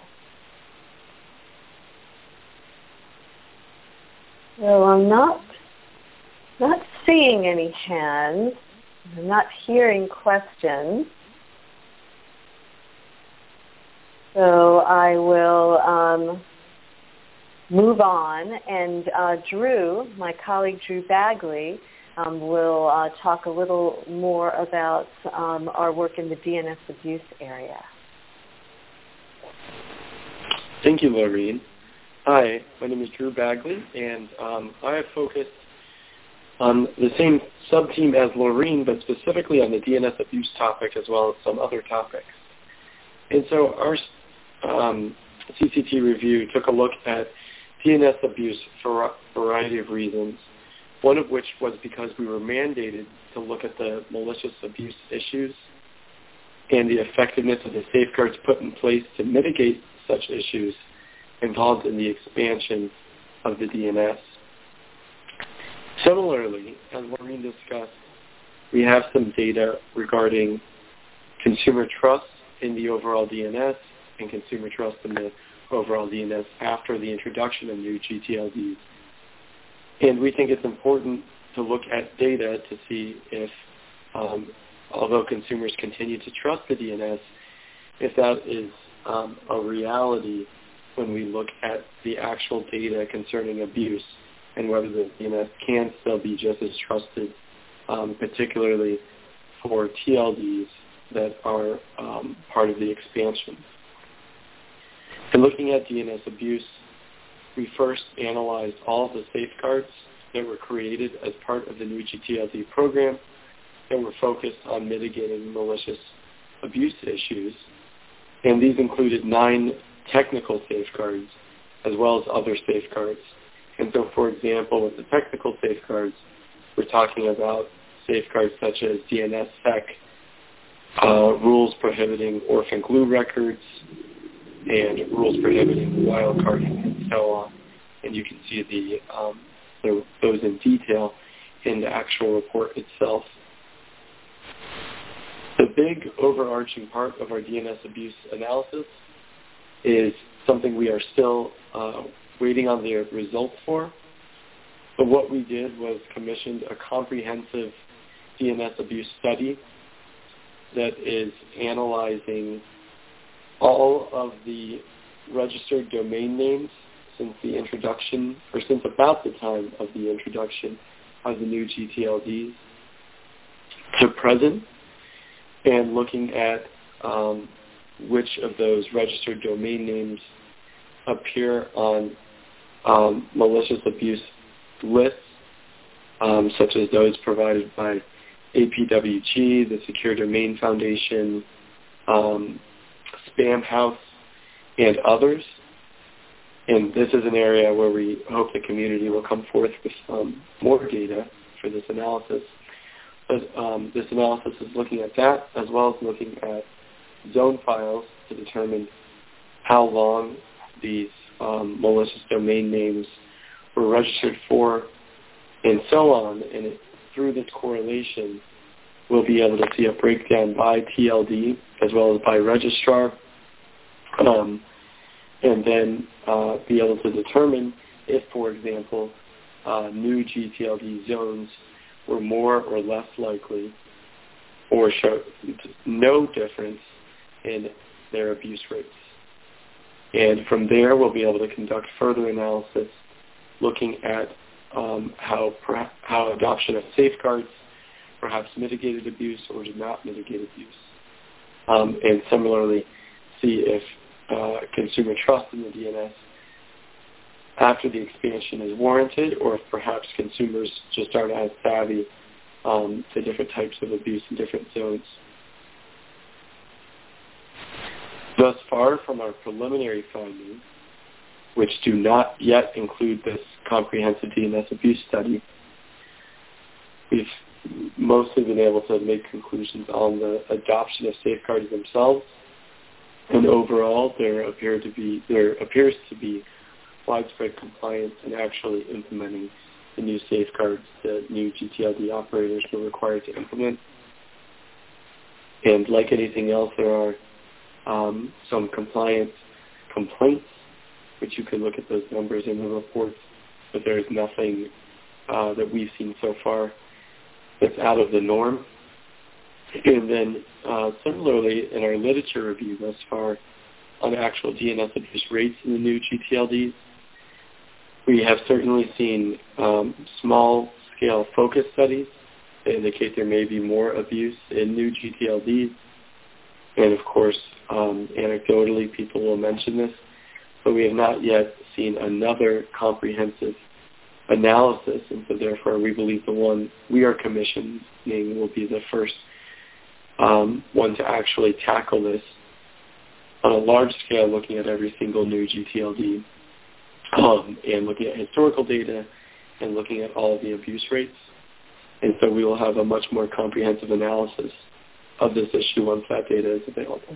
[SPEAKER 3] So I'm not seeing any hands. I'm not hearing questions. So I will move on, and Drew, my colleague Drew Bagley, will talk a little more about our work in the DNS abuse area.
[SPEAKER 4] Thank you, Laureen. Hi, my name is Drew Bagley, and I have focused on the same sub-team as Laureen, but specifically on the DNS abuse topic as well as some other topics. And so our CCT review took a look at DNS abuse for a variety of reasons, one of which was because we were mandated to look at the malicious abuse issues and the effectiveness of the safeguards put in place to mitigate such issues involved in the expansion of the DNS. Similarly, as Maureen discussed, we have some data regarding consumer trust in the overall DNS and consumer trust in the overall DNS after the introduction of new GTLDs. And we think it's important to look at data to see if, although consumers continue to trust the DNS, if that is a reality when we look at the actual data concerning abuse and whether the DNS can still be just as trusted, particularly for TLDs that are part of the expansion. In looking at DNS abuse, we first analyzed all of the safeguards that were created as part of the new GTLD program that were focused on mitigating malicious abuse issues. And these included 9 technical safeguards as well as other safeguards. And so, for example, with the technical safeguards, we're talking about safeguards such as DNSSEC, rules prohibiting orphan glue records, and rules prohibiting wildcarding, and so on. And you can see those in detail in the actual report itself. The big overarching part of our DNS abuse analysis is something we are still waiting on the results for. But what we did was commissioned a comprehensive DNS abuse study that is analyzing all of the registered domain names since the introduction, or since about the time of the introduction of the new GTLDs to present, and looking at which of those registered domain names appear on malicious abuse lists, such as those provided by APWG, the Secure Domain Foundation, Spamhaus, and others. And this is an area where we hope the community will come forth with more data for this analysis. But this analysis is looking at that as well as looking at zone files to determine how long these malicious domain names were registered for, and so on. And through this correlation, we'll be able to see a breakdown by TLD as well as by registrar, and then be able to determine if, for example, new GTLD zones were more or less likely or show no difference in their abuse rates. And from there, we'll be able to conduct further analysis looking at how adoption of safeguards perhaps mitigated abuse or did not mitigate abuse. And similarly, see if consumer trust in the DNS after the expansion is warranted, or if perhaps consumers just aren't as savvy to different types of abuse in different zones. Thus far, from our preliminary findings, which do not yet include this comprehensive DNS abuse study, we've mostly been able to make conclusions on the adoption of safeguards themselves, and overall there appears to be widespread compliance in actually implementing the new safeguards that new GTLD operators were required to implement. And like anything else, there are some compliance complaints, which you can look at those numbers in the reports, but there is nothing that we've seen so far that's out of the norm. And then similarly, in our literature review thus far on actual DNS abuse rates in the new GTLDs, we have certainly seen small-scale focus studies that indicate there may be more abuse in new GTLDs. And of course, anecdotally, people will mention this, but we have not yet seen another comprehensive analysis, and so therefore we believe the one we are commissioning will be the first one to actually tackle this on a large scale, looking at every single new GTLD and looking at historical data and looking at all of the abuse rates. And so we will have a much more comprehensive analysis of this issue once that data is available.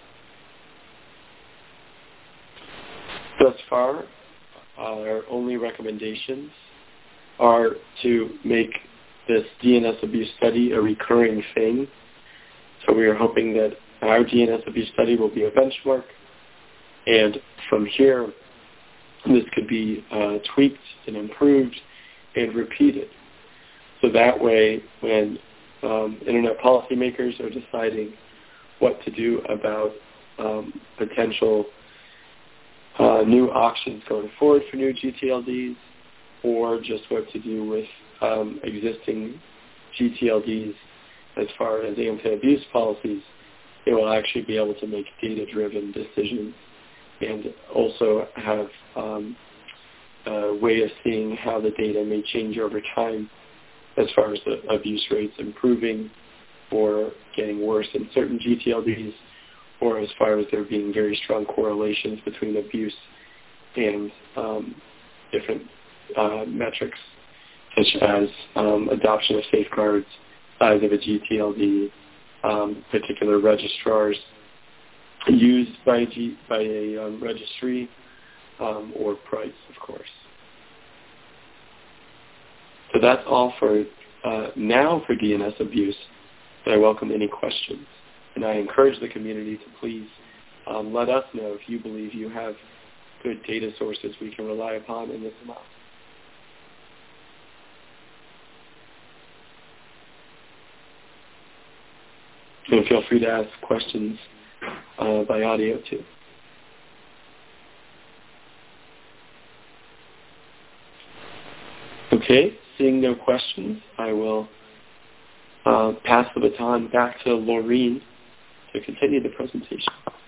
[SPEAKER 4] Thus far, our only recommendations are to make this DNS abuse study a recurring thing. So we are hoping that our DNS abuse study will be a benchmark, and from here, this could be tweaked and improved and repeated. So that way, when Internet policymakers are deciding what to do about potential new auctions going forward for new GTLDs, or just what to do with existing GTLDs as far as anti-abuse policies, they will actually be able to make data-driven decisions and also have a way of seeing how the data may change over time as far as the abuse rates improving or getting worse in certain GTLDs, or as far as there being very strong correlations between abuse and different metrics, such as adoption of safeguards, size of a GTLD, particular registrars used by a registry, or price, of course. So that's all for now for DNS abuse, but I welcome any questions. And I encourage the community to please let us know if you believe you have good data sources we can rely upon in this analysis. And feel free to ask questions by audio too. Okay, seeing no questions, I will pass the baton back to Laureen to continue the presentation.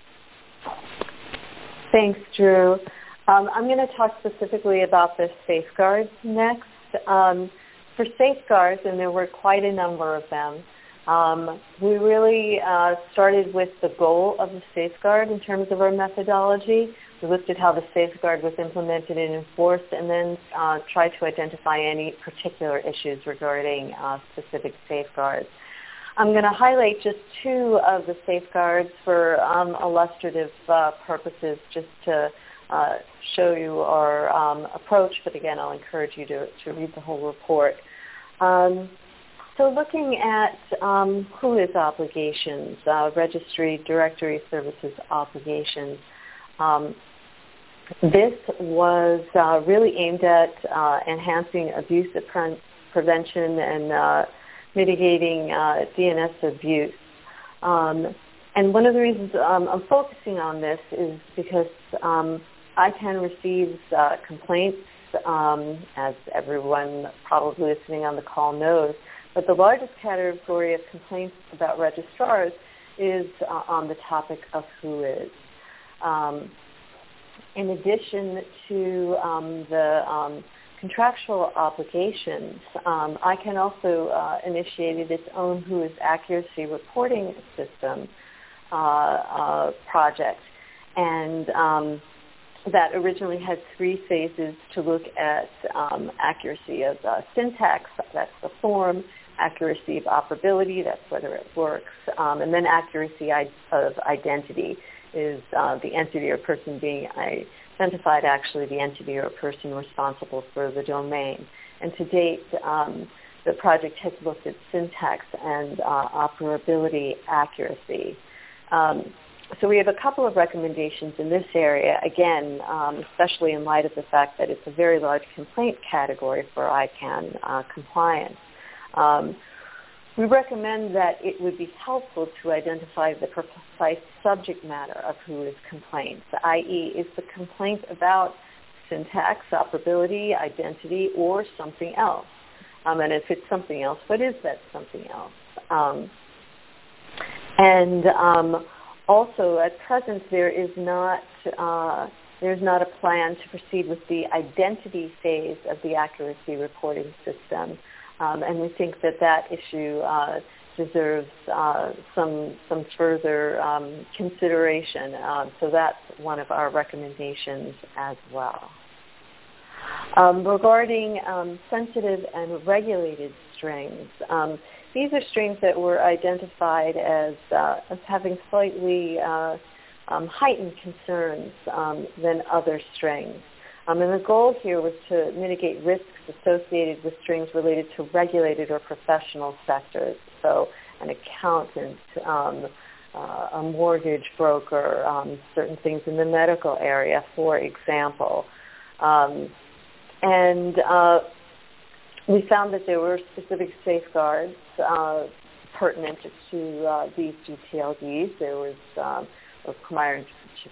[SPEAKER 3] Thanks, Drew. I'm going to talk specifically about the safeguards next. For safeguards, and there were quite a number of them, We really started with the goal of the safeguard in terms of our methodology. We looked at how the safeguard was implemented and enforced, and then tried to identify any particular issues regarding specific safeguards. I'm going to highlight just two of the safeguards for illustrative purposes, just to show you our approach, but again, I'll encourage you to read the whole report. So looking at WHOIS obligations, Registry Directory Services obligations, this was really aimed at enhancing abuse prevention and mitigating DNS abuse. And one of the reasons I'm focusing on this is because ICANN receives complaints, as everyone probably listening on the call knows, but the largest category of complaints about registrars is on the topic of WHOIS. In addition to the contractual obligations, ICANN also initiated its own WHOIS accuracy reporting system project, and that originally had three phases to look at accuracy of syntax, that's the form, accuracy of operability, that's whether it works, and then accuracy of identity is the entity or person being identified, actually the entity or person responsible for the domain. And to date, the project has looked at syntax and operability accuracy. So we have a couple of recommendations in this area, again, especially in light of the fact that it's a very large complaint category for ICANN compliance. We recommend that it would be helpful to identify the precise subject matter of WHOIS complaints, i.e., is the complaint about syntax, operability, identity, or something else? And if it's something else, what is that something else? Also, at present, there's not a plan to proceed with the identity phase of the accuracy reporting system. And we think that issue deserves some further consideration. So that's one of our recommendations as well. Regarding sensitive and regulated strings, these are strings that were identified as having slightly heightened concerns than other strings. And the goal here was to mitigate risks associated with strings related to regulated or professional sectors, so an accountant, a mortgage broker, certain things in the medical area, for example. We found that there were specific safeguards pertinent to these GTLDs. There was a requirement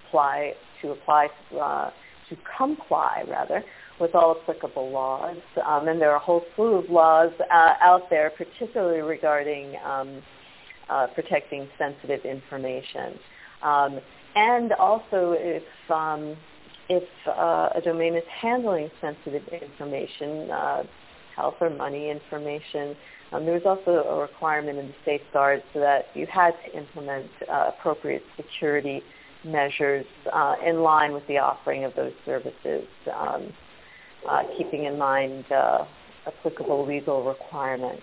[SPEAKER 3] to comply with all applicable laws, and there are a whole slew of laws out there, particularly regarding protecting sensitive information. And also, if a domain is handling sensitive information, health or money information, there was also a requirement in the safeguards so that you had to implement appropriate security measures in line with the offering of those services, keeping in mind applicable legal requirements.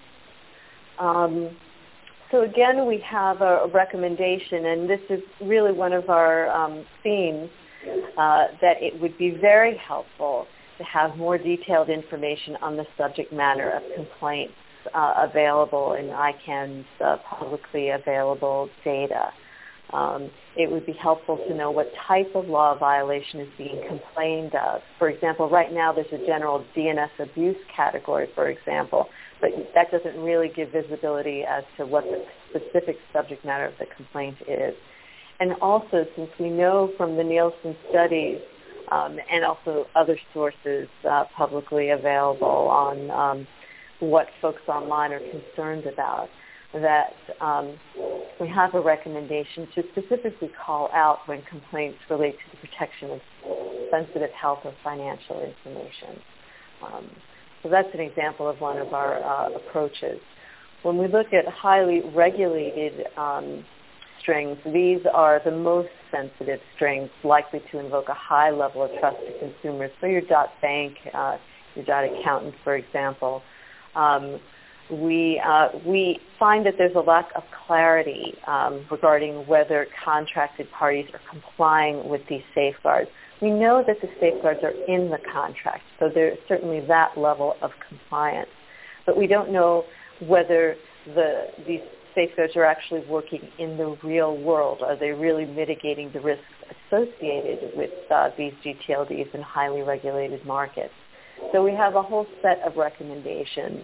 [SPEAKER 3] So again, we have a recommendation, and this is really one of our themes, that it would be very helpful to have more detailed information on the subject matter of complaints available in ICANN's publicly available data. It would be helpful to know what type of law violation is being complained of. For example, right now there's a general DNS abuse category, for example, but that doesn't really give visibility as to what the specific subject matter of the complaint is. And also, since we know from the Nielsen studies and also other sources publicly available on what folks online are concerned about, that we have a recommendation to specifically call out when complaints relate to the protection of sensitive health or financial information. So that's an example of one of our approaches. when we look at highly regulated strings, these are the most sensitive strings likely to invoke a high level of trust to consumers. So your .bank, your .accountant, for example. We find that there's a lack of clarity regarding whether contracted parties are complying with these safeguards. We know that the safeguards are in the contract, so there's certainly that level of compliance. But we don't know whether these safeguards are actually working in the real world. Are they really mitigating the risks associated with these GTLDs in highly regulated markets? So we have a whole set of recommendations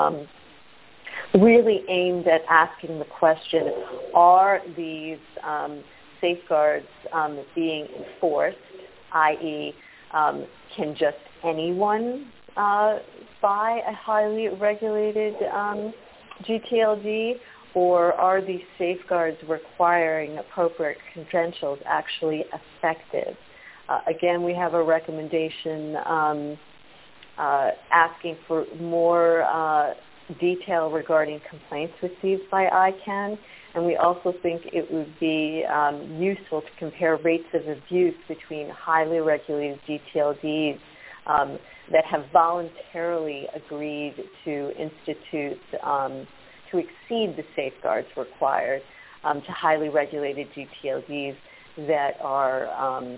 [SPEAKER 3] really aimed at asking the question, are these safeguards being enforced, i.e., can just anyone buy a highly regulated GTLD, or are these safeguards requiring appropriate credentials actually effective? Again, we have a recommendation asking for more detail regarding complaints received by ICANN, and we also think it would be useful to compare rates of abuse between highly regulated GTLDs that have voluntarily agreed to institute, to exceed the safeguards required, to highly regulated GTLDs that are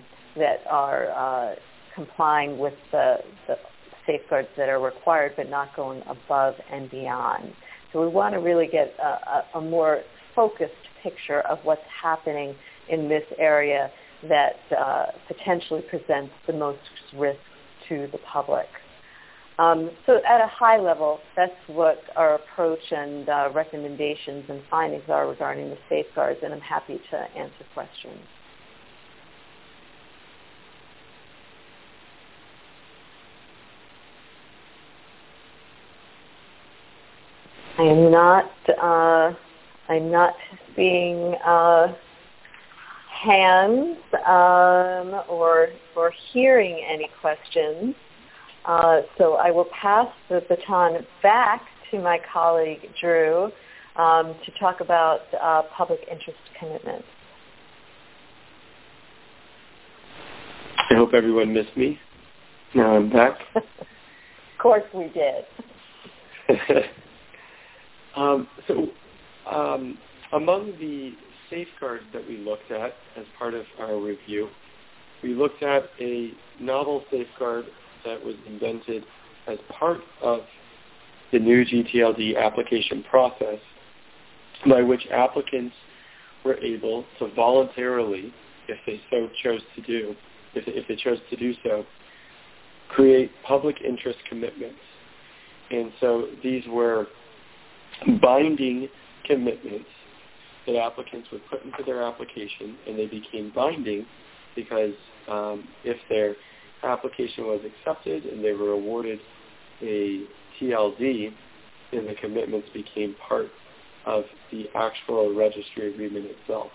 [SPEAKER 3] complying with the safeguards that are required but not going above and beyond. So we want to really get a more focused picture of what's happening in this area that potentially presents the most risk to the public. So at a high level, that's what our approach and recommendations and findings are regarding the safeguards, and I'm happy to answer questions. I'm not seeing hands or hearing any questions. So I will pass the baton back to my colleague, Drew, to talk about public interest commitments.
[SPEAKER 4] I hope everyone missed me. Now I'm back.
[SPEAKER 3] Of course we did.
[SPEAKER 4] Among the safeguards that we looked at as part of our review, we looked at a novel safeguard that was invented as part of the new GTLD application process, by which applicants were able to voluntarily, if they chose to do so, create public interest commitments. And so these were binding commitments that applicants would put into their application, and they became binding because if their application was accepted and they were awarded a TLD, then the commitments became part of the actual registry agreement itself.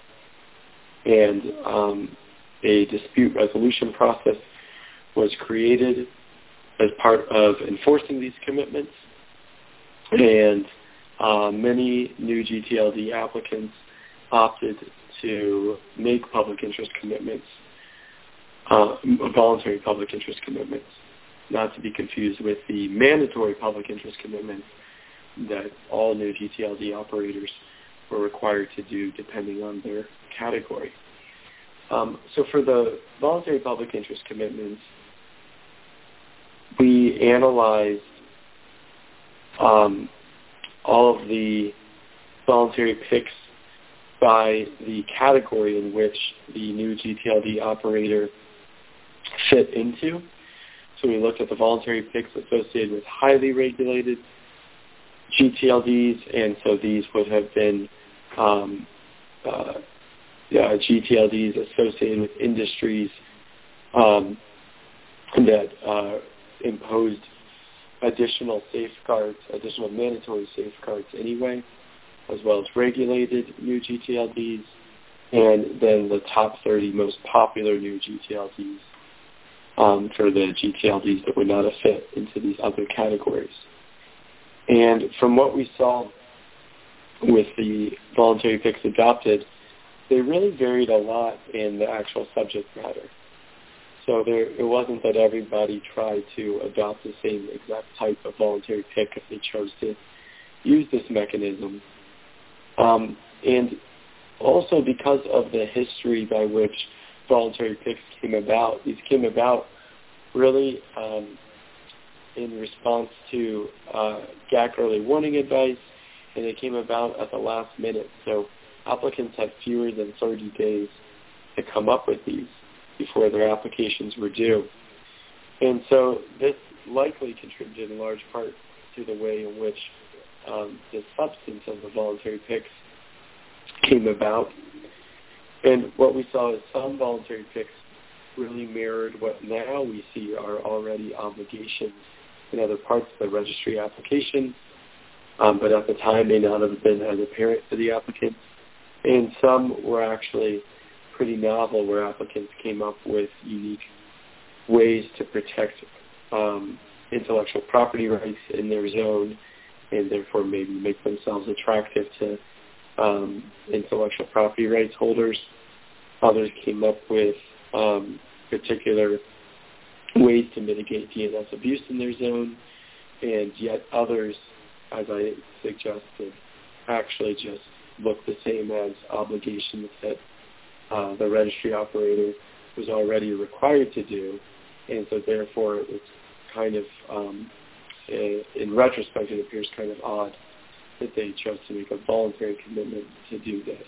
[SPEAKER 4] And a dispute resolution process was created as part of enforcing these commitments, and many new GTLD applicants opted to make public interest commitments, voluntary public interest commitments, not to be confused with the mandatory public interest commitments that all new GTLD operators were required to do depending on their category. So for the voluntary public interest commitments, we analyzed all of the voluntary picks by the category in which the new GTLD operator fit into. So we looked at the voluntary picks associated with highly regulated GTLDs, and so these would have been GTLDs associated with industries that imposed additional safeguards, additional mandatory safeguards anyway, as well as regulated new GTLDs, and then the top 30 most popular new GTLDs for the GTLDs that would not have fit into these other categories. And from what we saw with the voluntary picks adopted, they really varied a lot in the actual subject matter. So it wasn't that everybody tried to adopt the same exact type of voluntary pick if they chose to use this mechanism. And also because of the history by which voluntary picks came about, these came about really in response to GAC early warning advice, and they came about at the last minute. So applicants had fewer than 30 days to come up with these before their applications were due. And so this likely contributed in large part to the way in which the substance of the voluntary picks came about. And what we saw is some voluntary picks really mirrored what now we see are already obligations in other parts of the registry application, but at the time may not have been as apparent to the applicant. And some were actually pretty novel, where applicants came up with unique ways to protect intellectual property rights in their zone, and therefore maybe make themselves attractive to intellectual property rights holders. Others came up with particular ways to mitigate DNS abuse in their zone, and yet others, as I suggested, actually just look the same as obligations that the registry operator was already required to do, and so therefore it's kind of, in retrospect, it appears kind of odd that they chose to make a voluntary commitment to do this.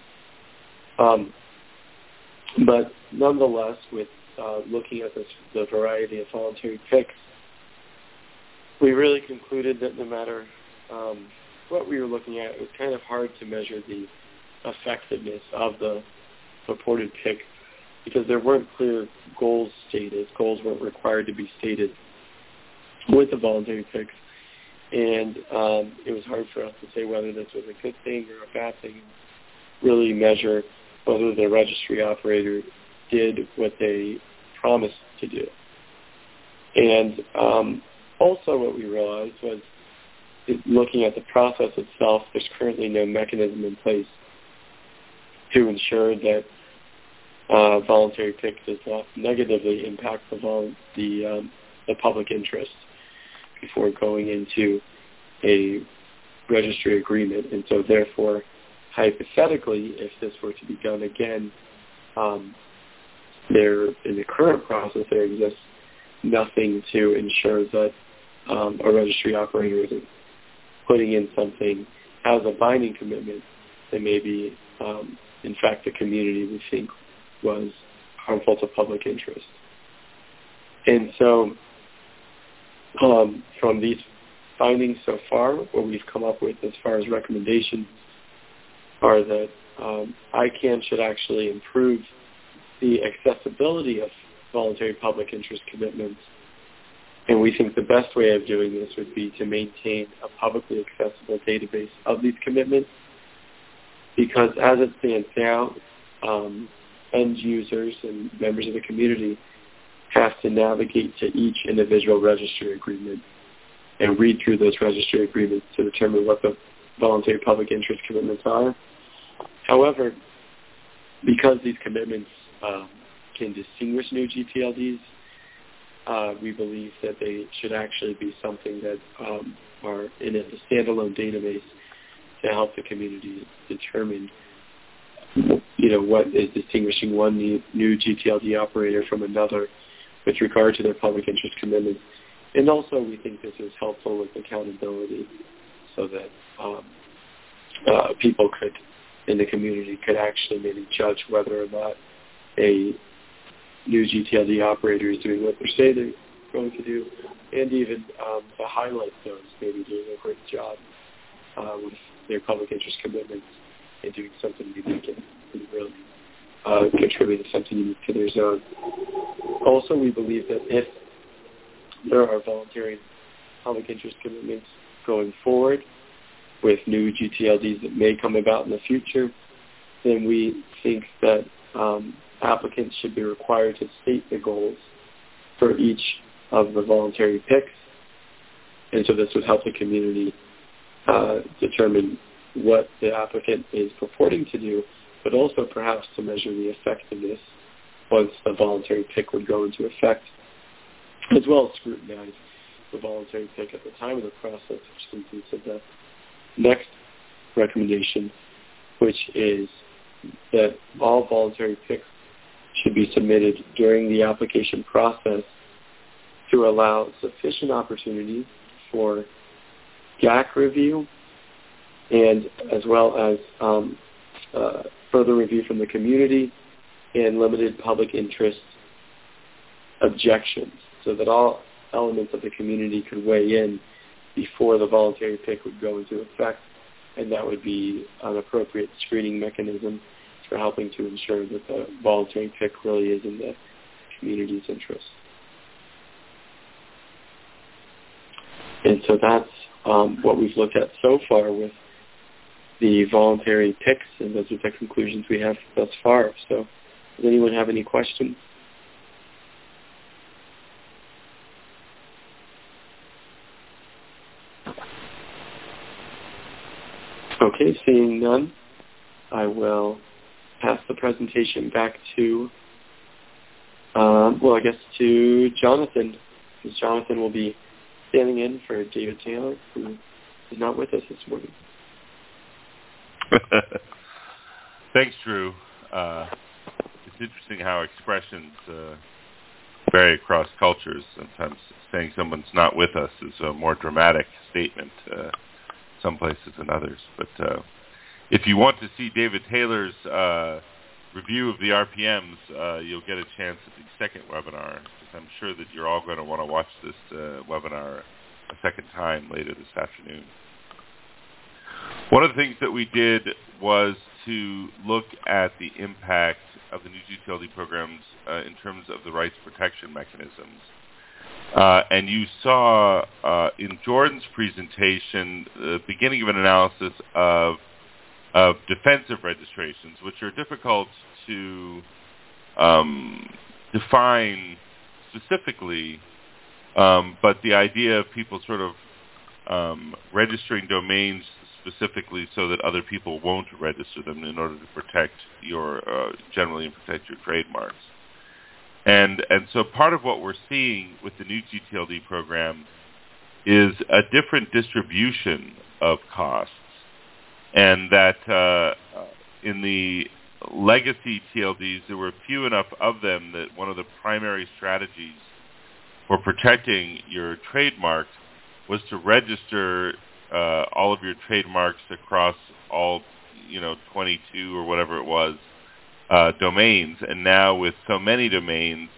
[SPEAKER 4] But nonetheless, with looking at the variety of voluntary picks, we really concluded that no matter what we were looking at, it was kind of hard to measure the effectiveness of the purported pick because there weren't clear goals stated. Goals weren't required to be stated with the voluntary picks. And it was hard for us to say whether this was a good thing or a bad thing, really measure whether the registry operator did what they promised to do. And also what we realized was looking at the process itself, there's currently no mechanism in place to ensure that voluntary pick does not negatively impact the public interest before going into a registry agreement. And so therefore, hypothetically, if this were to be done again, in the current process, there exists nothing to ensure that a registry operator isn't putting in something as a binding commitment that maybe, in fact, the community would think was harmful to public interest. And so from these findings so far, what we've come up with as far as recommendations are that ICANN should actually improve the accessibility of voluntary public interest commitments. And we think the best way of doing this would be to maintain a publicly accessible database of these commitments, because as it stands now, end users and members of the community have to navigate to each individual registry agreement and read through those registry agreements to determine what the voluntary public interest commitments are. However, because these commitments can distinguish new GTLDs, we believe that they should actually be something that are in a standalone database to help the community determine, what is distinguishing one new GTLD operator from another with regard to their public interest commitments. And also, we think this is helpful with accountability, so that people in the community could actually maybe judge whether or not a new GTLD operator is doing what they say they're going to do, and even to highlight those, maybe doing a great job with their public interest commitments and doing something unique and really contributing something unique to their zone. Also, we believe that if there are voluntary public interest commitments going forward with new GTLDs that may come about in the future, then we think that applicants should be required to state the goals for each of the voluntary picks. And so this would help the community determine what the applicant is purporting to do, but also perhaps to measure the effectiveness once the voluntary pick would go into effect, as well as scrutinize the voluntary pick at the time of the process, which leads me to the next recommendation, which is that all voluntary picks should be submitted during the application process to allow sufficient opportunity for GAC review and as well as further review from the community and limited public interest objections, so that all elements of the community could weigh in before the voluntary pick would go into effect, and that would be an appropriate screening mechanism for helping to ensure that the voluntary pick really is in the community's interest. And so that's what we've looked at so far with the voluntary picks, and those are the conclusions we have thus far. So does anyone have any questions? Okay, seeing none, I will pass the presentation back to, to Jonathan, because Jonathan will be standing in for David Taylor, who is not with us this morning.
[SPEAKER 2] Thanks, Drew. It's interesting how expressions vary across cultures. Sometimes saying someone's not with us is a more dramatic statement some places than others. But if you want to see David Taylor's review of the RPMs, you'll get a chance at the second webinar, because I'm sure that you're all going to want to watch this webinar a second time later this afternoon. One of the things that we did was to look at the impact of the new GTLD programs in terms of the rights protection mechanisms. And you saw in Jordan's presentation the beginning of an analysis of defensive registrations, which are difficult to define specifically, but the idea of people sort of registering domains specifically so that other people won't register them in order to protect your, generally protect your trademarks. And so part of what we're seeing with the new GTLD program is a different distribution of costs, and that in the legacy TLDs, there were few enough of them that one of the primary strategies for protecting your trademark was to register all of your trademarks across all, 22 or whatever it was, domains. And now with so many domains,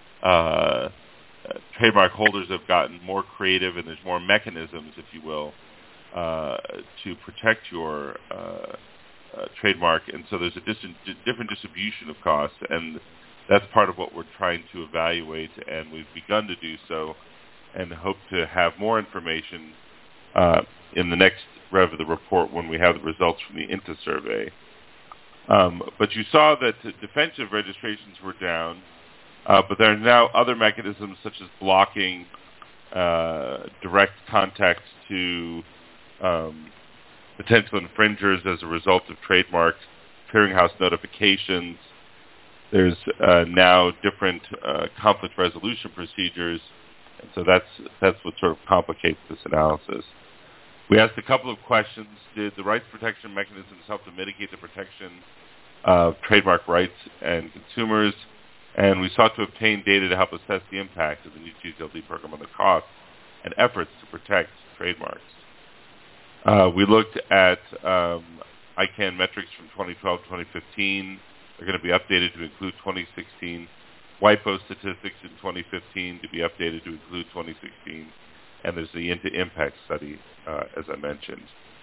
[SPEAKER 2] trademark holders have gotten more creative, and there's more mechanisms, if you will, to protect your trademark. And so there's a different distribution of costs, and that's part of what we're trying to evaluate, and we've begun to do so, and hope to have more information in the next rev of the report when we have the results from the INTA survey. But you saw that defensive registrations were down, but there are now other mechanisms such as blocking, direct contact to potential infringers as a result of trademark clearinghouse notifications. There's now different conflict resolution procedures, and so that's what sort of complicates this analysis. We asked a couple of questions. Did the rights protection mechanisms help to mitigate the protection of trademark rights and consumers? And we sought to obtain data to help assess the impact of the new GTLD program on the costs and efforts to protect trademarks. We looked at ICANN metrics from 2012 to 2015. They're going to be updated to include 2016. WIPO statistics in 2015 to be updated to include 2016. And there's the INTA impact study, as I mentioned.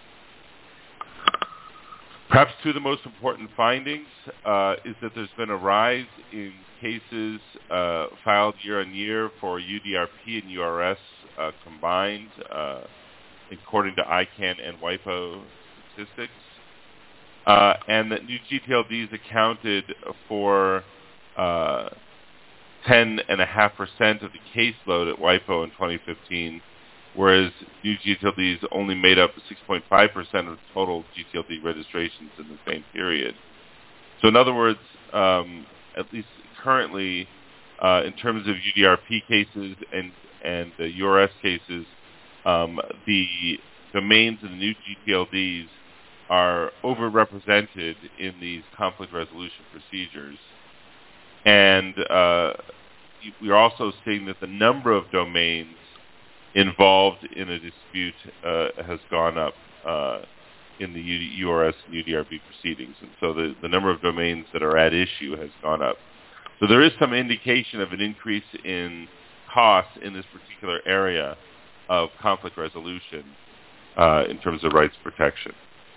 [SPEAKER 2] Perhaps two of the most important findings is that there's been a rise in cases filed year on year for UDRP and URS combined, according to ICANN and WIPO statistics, and that new GTLDs accounted for 10.5% of the caseload at WIPO in 2015, whereas new GTLDs only made up 6.5% of total GTLD registrations in the same period. So in other words, at least currently, in terms of UDRP cases and the URS cases, the domains in the new GTLDs are overrepresented in these conflict resolution procedures. And we are also seeing that the number of domains involved in a dispute has gone up in the URS and UDRP proceedings. And so the number of domains that are at issue has gone up. So there is some indication of an increase in costs in this particular area of conflict resolution in terms of rights protection.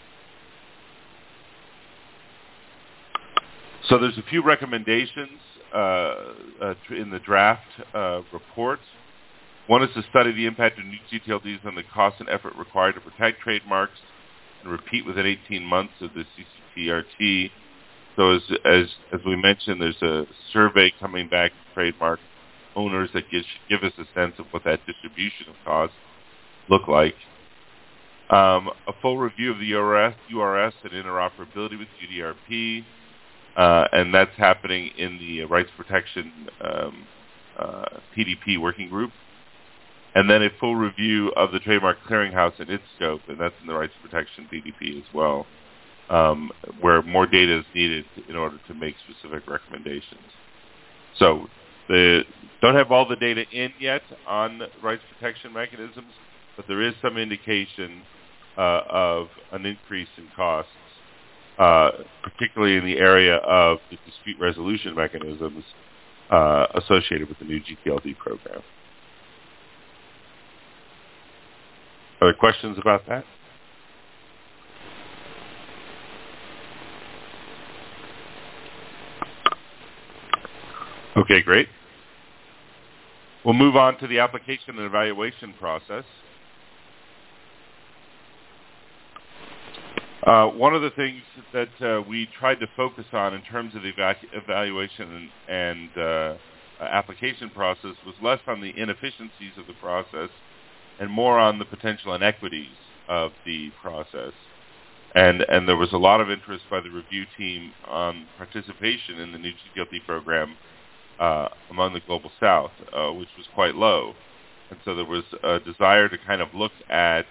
[SPEAKER 2] So there's a few recommendations in the draft report. One is to study the impact of new GTLDs on the cost and effort required to protect trademarks and repeat within 18 months of the CCTRT. So as we mentioned, there's a survey coming back from trademark owners that should give us a sense of what that distribution of costs look like. A full review of the URS and interoperability with UDRP, and that's happening in the Rights Protection PDP working group. And then a full review of the Trademark Clearinghouse and its scope, and that's in the Rights Protection PDP as well, where more data is needed in order to make specific recommendations. So don't have all the data in yet on rights protection mechanisms, but there is some indication of an increase in costs, particularly in the area of the dispute resolution mechanisms associated with the new GTLD program. Other questions about that? Okay, great. We'll move on to the application and evaluation process. One of the things that we tried to focus on in terms of the evaluation and application process was less on the inefficiencies of the process and more on the potential inequities of the process. And there was a lot of interest by the review team on participation in the new GTLD program among the Global South, which was quite low. And so there was a desire to kind of look at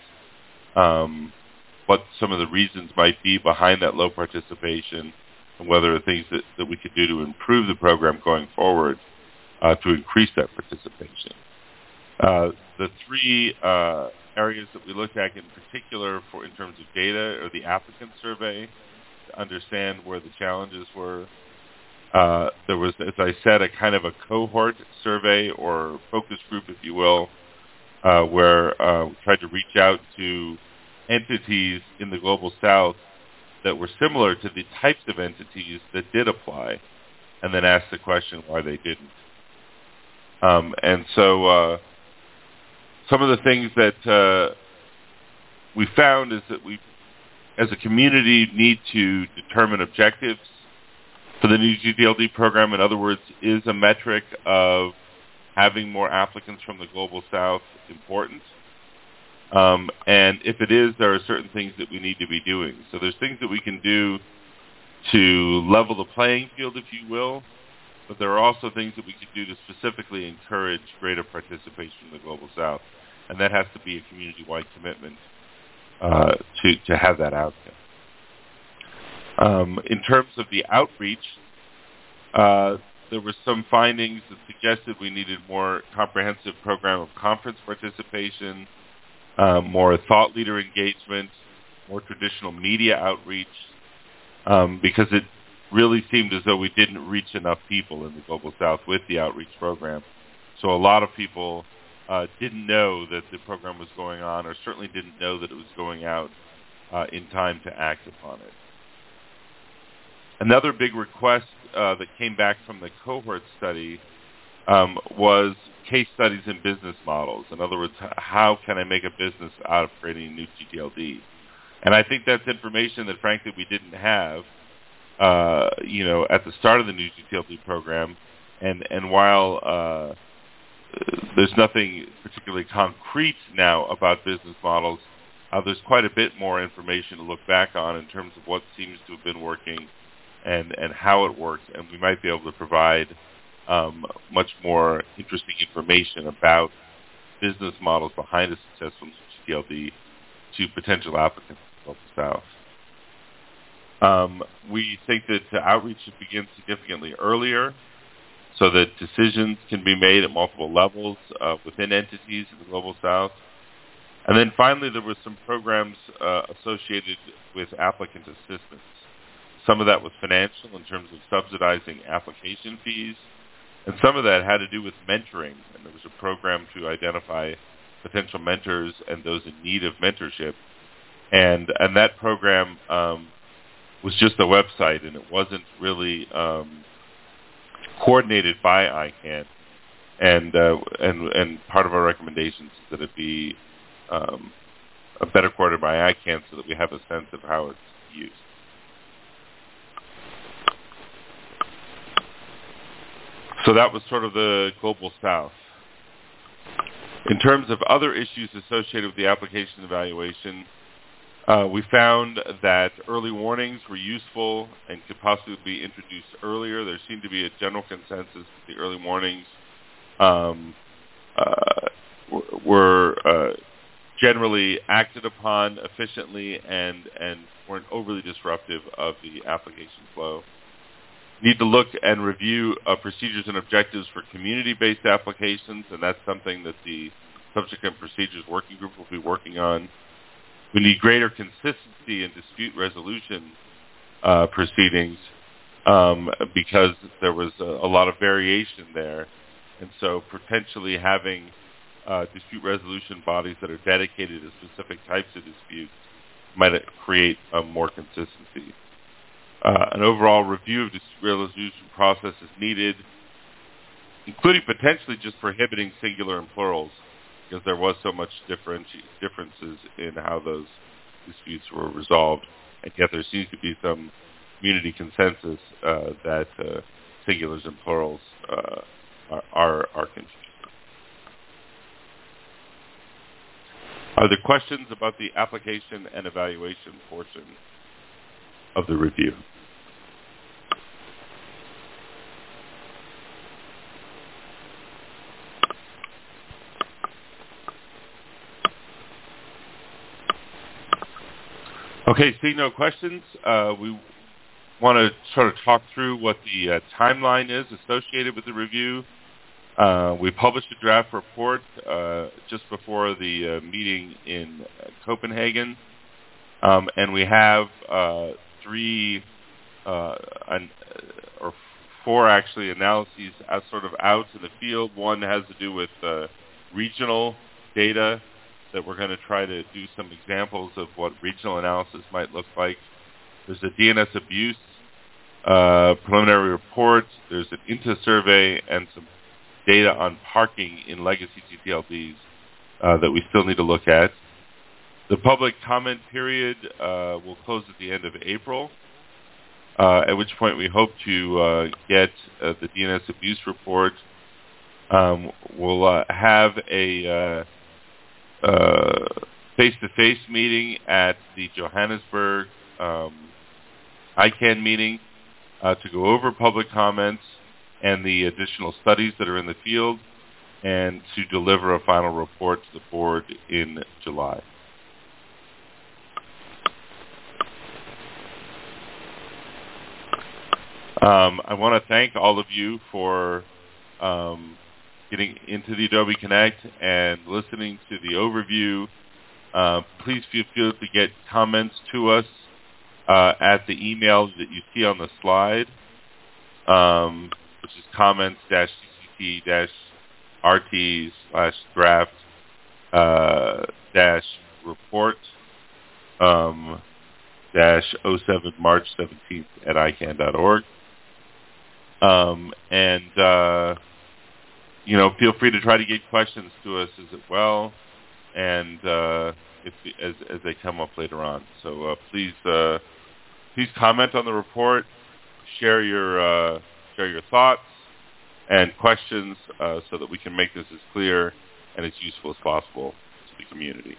[SPEAKER 2] what some of the reasons might be behind that low participation and whether there are things that we could do to improve the program going forward to increase that participation. The three areas that we looked at in particular in terms of data are the applicant survey to understand where the challenges were. There was, as I said, a kind of a cohort survey or focus group, if you will, where we tried to reach out to entities in the Global South that were similar to the types of entities that did apply, and then ask the question why they didn't. And so some of the things that we found is that we, as a community, need to determine objectives for the new GTLD program. In other words, is a metric of having more applicants from the Global South important? And if it is, there are certain things that we need to be doing. So there's things that we can do to level the playing field, if you will, but there are also things that we could do to specifically encourage greater participation in the Global South. And that has to be a community-wide commitment to have that outcome. In terms of the outreach, there were some findings that suggested we needed more comprehensive program of conference participation, more thought leader engagement, more traditional media outreach, because it really seemed as though we didn't reach enough people in the Global South with the outreach program. So a lot of people didn't know that the program was going on, or certainly didn't know that it was going out in time to act upon it. Another big request that came back from the cohort study was case studies and business models. In other words, how can I make a business out of creating a new GTLD? And I think that's information that, frankly, we didn't have, at the start of the new GTLD program. And while there's nothing particularly concrete now about business models. There's quite a bit more information to look back on in terms of what seems to have been working and how it works, and we might be able to provide much more interesting information about business models behind a successful GTLD to potential applicants in the South. We think that outreach should begin significantly earlier so that decisions can be made at multiple levels within entities in the Global South. And then finally, there were some programs associated with applicant assistance. Some of that was financial in terms of subsidizing application fees, and some of that had to do with mentoring. And there was a program to identify potential mentors and those in need of mentorship. And that program was just a website, and it wasn't really coordinated by ICANN. And part of our recommendations is that it be better coordinated by ICANN so that we have a sense of how it's used. So that was sort of the Global South. In terms of other issues associated with the application evaluation, we found that early warnings were useful and could possibly be introduced earlier. There seemed to be a general consensus that the early warnings were generally acted upon efficiently and weren't overly disruptive of the application flow. Need to look and review procedures and objectives for community-based applications, and that's something that the Subsequent Procedures Working Group will be working on. We need greater consistency in dispute resolution proceedings because there was a lot of variation there, and so potentially having dispute resolution bodies that are dedicated to specific types of disputes might create more consistency. An overall review of dispute resolution process is needed, including potentially just prohibiting singular and plurals, because there was so much differences in how those disputes were resolved, and yet there seems to be some community consensus that singulars and plurals are confused. Are there questions about the application and evaluation portion of the review? Okay, seeing no questions, we want to sort of talk through what the timeline is associated with the review. We published a draft report just before the meeting in Copenhagen, and we have four actually analyses sort of out in the field. One has to do with regional data that we're going to try to do some examples of what regional analysis might look like. There's a DNS abuse preliminary report. There's an INTA survey and some data on parking in legacy GTLDs that we still need to look at. The public comment period will close at the end of April, at which point we hope to get the DNS abuse report. We'll have a face-to-face meeting at the Johannesburg ICANN meeting to go over public comments and the additional studies that are in the field, and to deliver a final report to the board in July. I want to thank all of you for getting into the Adobe Connect and listening to the overview. Please feel free to get comments to us at the email that you see on the slide, which is comments-ct-rt/draft-report-07 March 17th at ICANN.org. Feel free to try to get questions to us as well, and as they come up later on. So please comment on the report, share your thoughts, and questions so that we can make this as clear and as useful as possible to the community.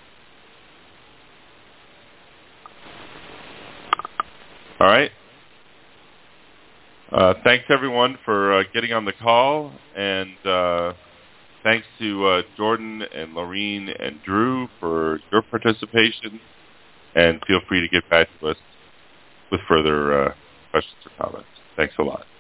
[SPEAKER 2] All right. Thanks, everyone, for getting on the call, and thanks to Jordan and Laureen and Drew for your participation, and feel free to get back to us with further questions or comments. Thanks a lot.